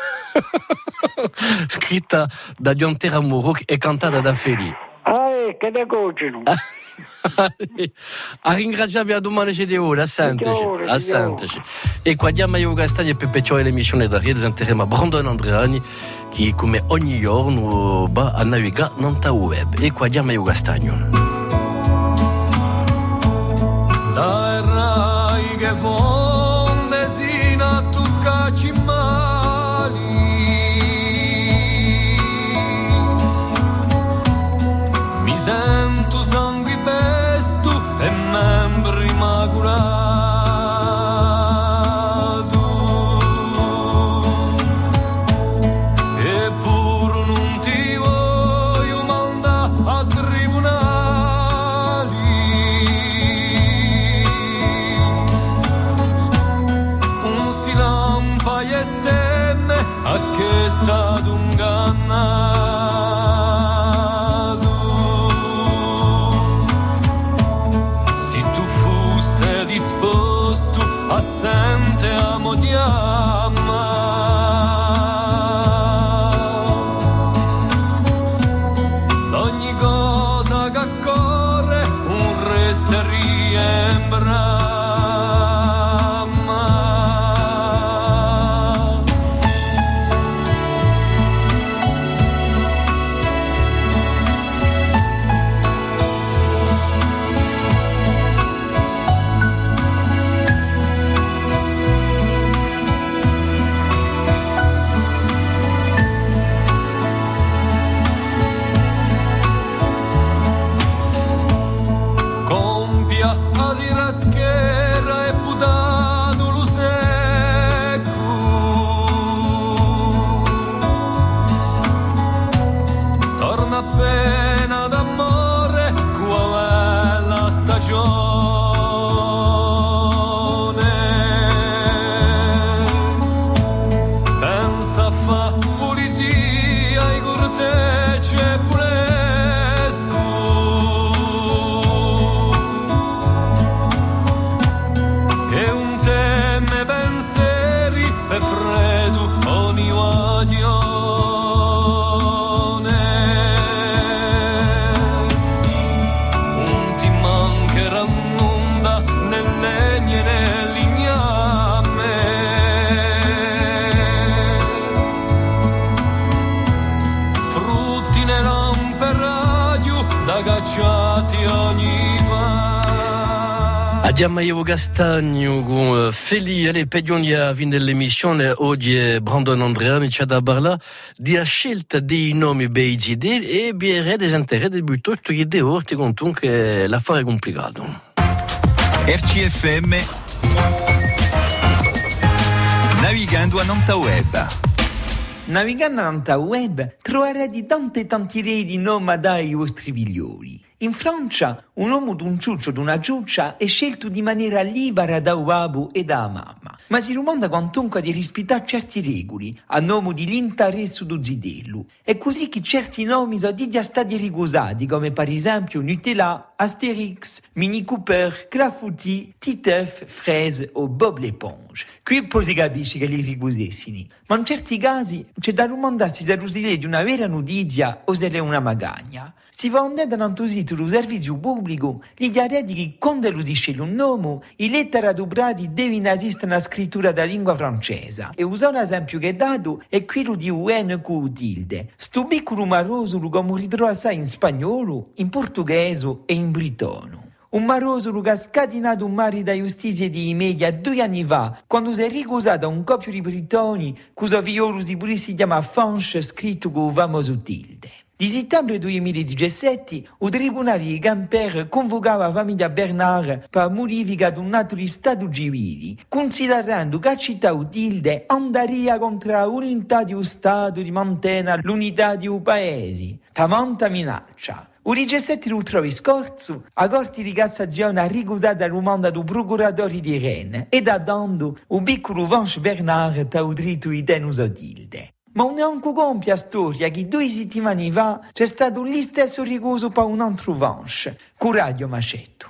Scritta da John Terramuro e cantata da Feli. Ah, eh, che ne cocino. A ringraziarvi a domani c'è di ora, assenteci, assenteci. E qua diamo io Castagno e Peppe Cioè l'emissione da Rio, sentiremo Brandon Andreani che come ogni giorno va a navigare non ta web. E qua diamo io Castagno. Dai rai che fonde sino tu cacci mali mi sento sangue pesto e membri immaculati eppure non ti voglio mandare a tribunali un si lampa e stemme a che è stato ingannato. Assente amo di ama ogni cosa che corre un resta riembra. via a di raschera e putano lo secco torna appena d'amore qual è la stagione pensa a fa pulizia i corteggi e pulesco e un teme pensieri per freddo ogni guaglione un ti mancherà nonda nel legno e nel ligname frutti ne lamperadio da cacciati ogni va. Andiamo io Castagno con Feli e le pedioni a fin dell'emissione oggi è Brandon Andreani c'è da parlare di scelta dei nomi bei e biere desinteresse del piuttosto che di ora ti conto che l'affare è complicato. R C F M navigando a Nanta Web. Navigando a Nanta Web troverete tante tanti rei di nomi dai vostri migliori. In Francia, un uomo d'un ciuccio d'una ciuccia è scelto di maniera libera da uabu e da mamma, ma si rimanda quantunque di rispettare certi regoli, a nome di l'interesse do zidello. È così che certi nomi sono già stati ricusati, come per esempio Nutella, Asterix, Mini Cooper, Clafouti, Titeuf, Fraise o Bob l'Éponge. Qui poi si capisce che li ricusessini, ma in certi casi c'è da domandarsi se rusire di una vera notizia o se è una magagna. Si va andare da un titolo servizio pubblico, gli diaretti che quando lo dice un nome, i lettera dovrati devono esistere una scrittura da lingua francese. E uso un esempio che è dato è quello di U N Q tilde. Sto piccolo marosolo come ritrova assai in spagnolo, in portoghese e in britano. Un marosolo che ha scatenato un mare da giustizia di media due anni fa, quando si è ricusato un coppio di britoni, cuso violo di pure si chiama Fanche, scritto con famoso tilde. Di settembre duemiladiciassette, il Tribunale di Quimper convocava la famiglia Bernard per modifica di un altro stato civile, considerando che la città Tilde andaria contro l'unità di un Stato di mantenere l'unità di un paese. Tanta minaccia. Il diciassette luglio scorso, la Corte di Cassazione ha ricusato la domanda del procuratore di Rennes e ha dato un piccolo Vanche Bernard al diritto di tenuto Tilde. Ma non è anche compia storia che due settimane fa c'è stato lì stesso ricuso per un altro Vanche, con Radio Macetto.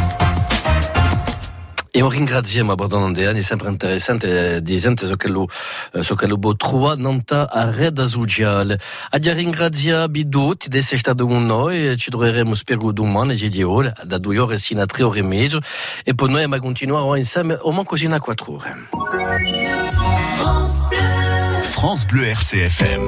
E un ringraziamo a Brandon Andreani, è sempre interessante di sentire so che lo, so che lo può trovare nanta a rete sociale. A già ringraziare tutti di essere stati con noi, ci troveremo spero domani, ci di ore, da due ore sino a tre ore e mezzo, e poi noi ma continuare insieme o manco sino a quattro ore. France Bleu R C F M.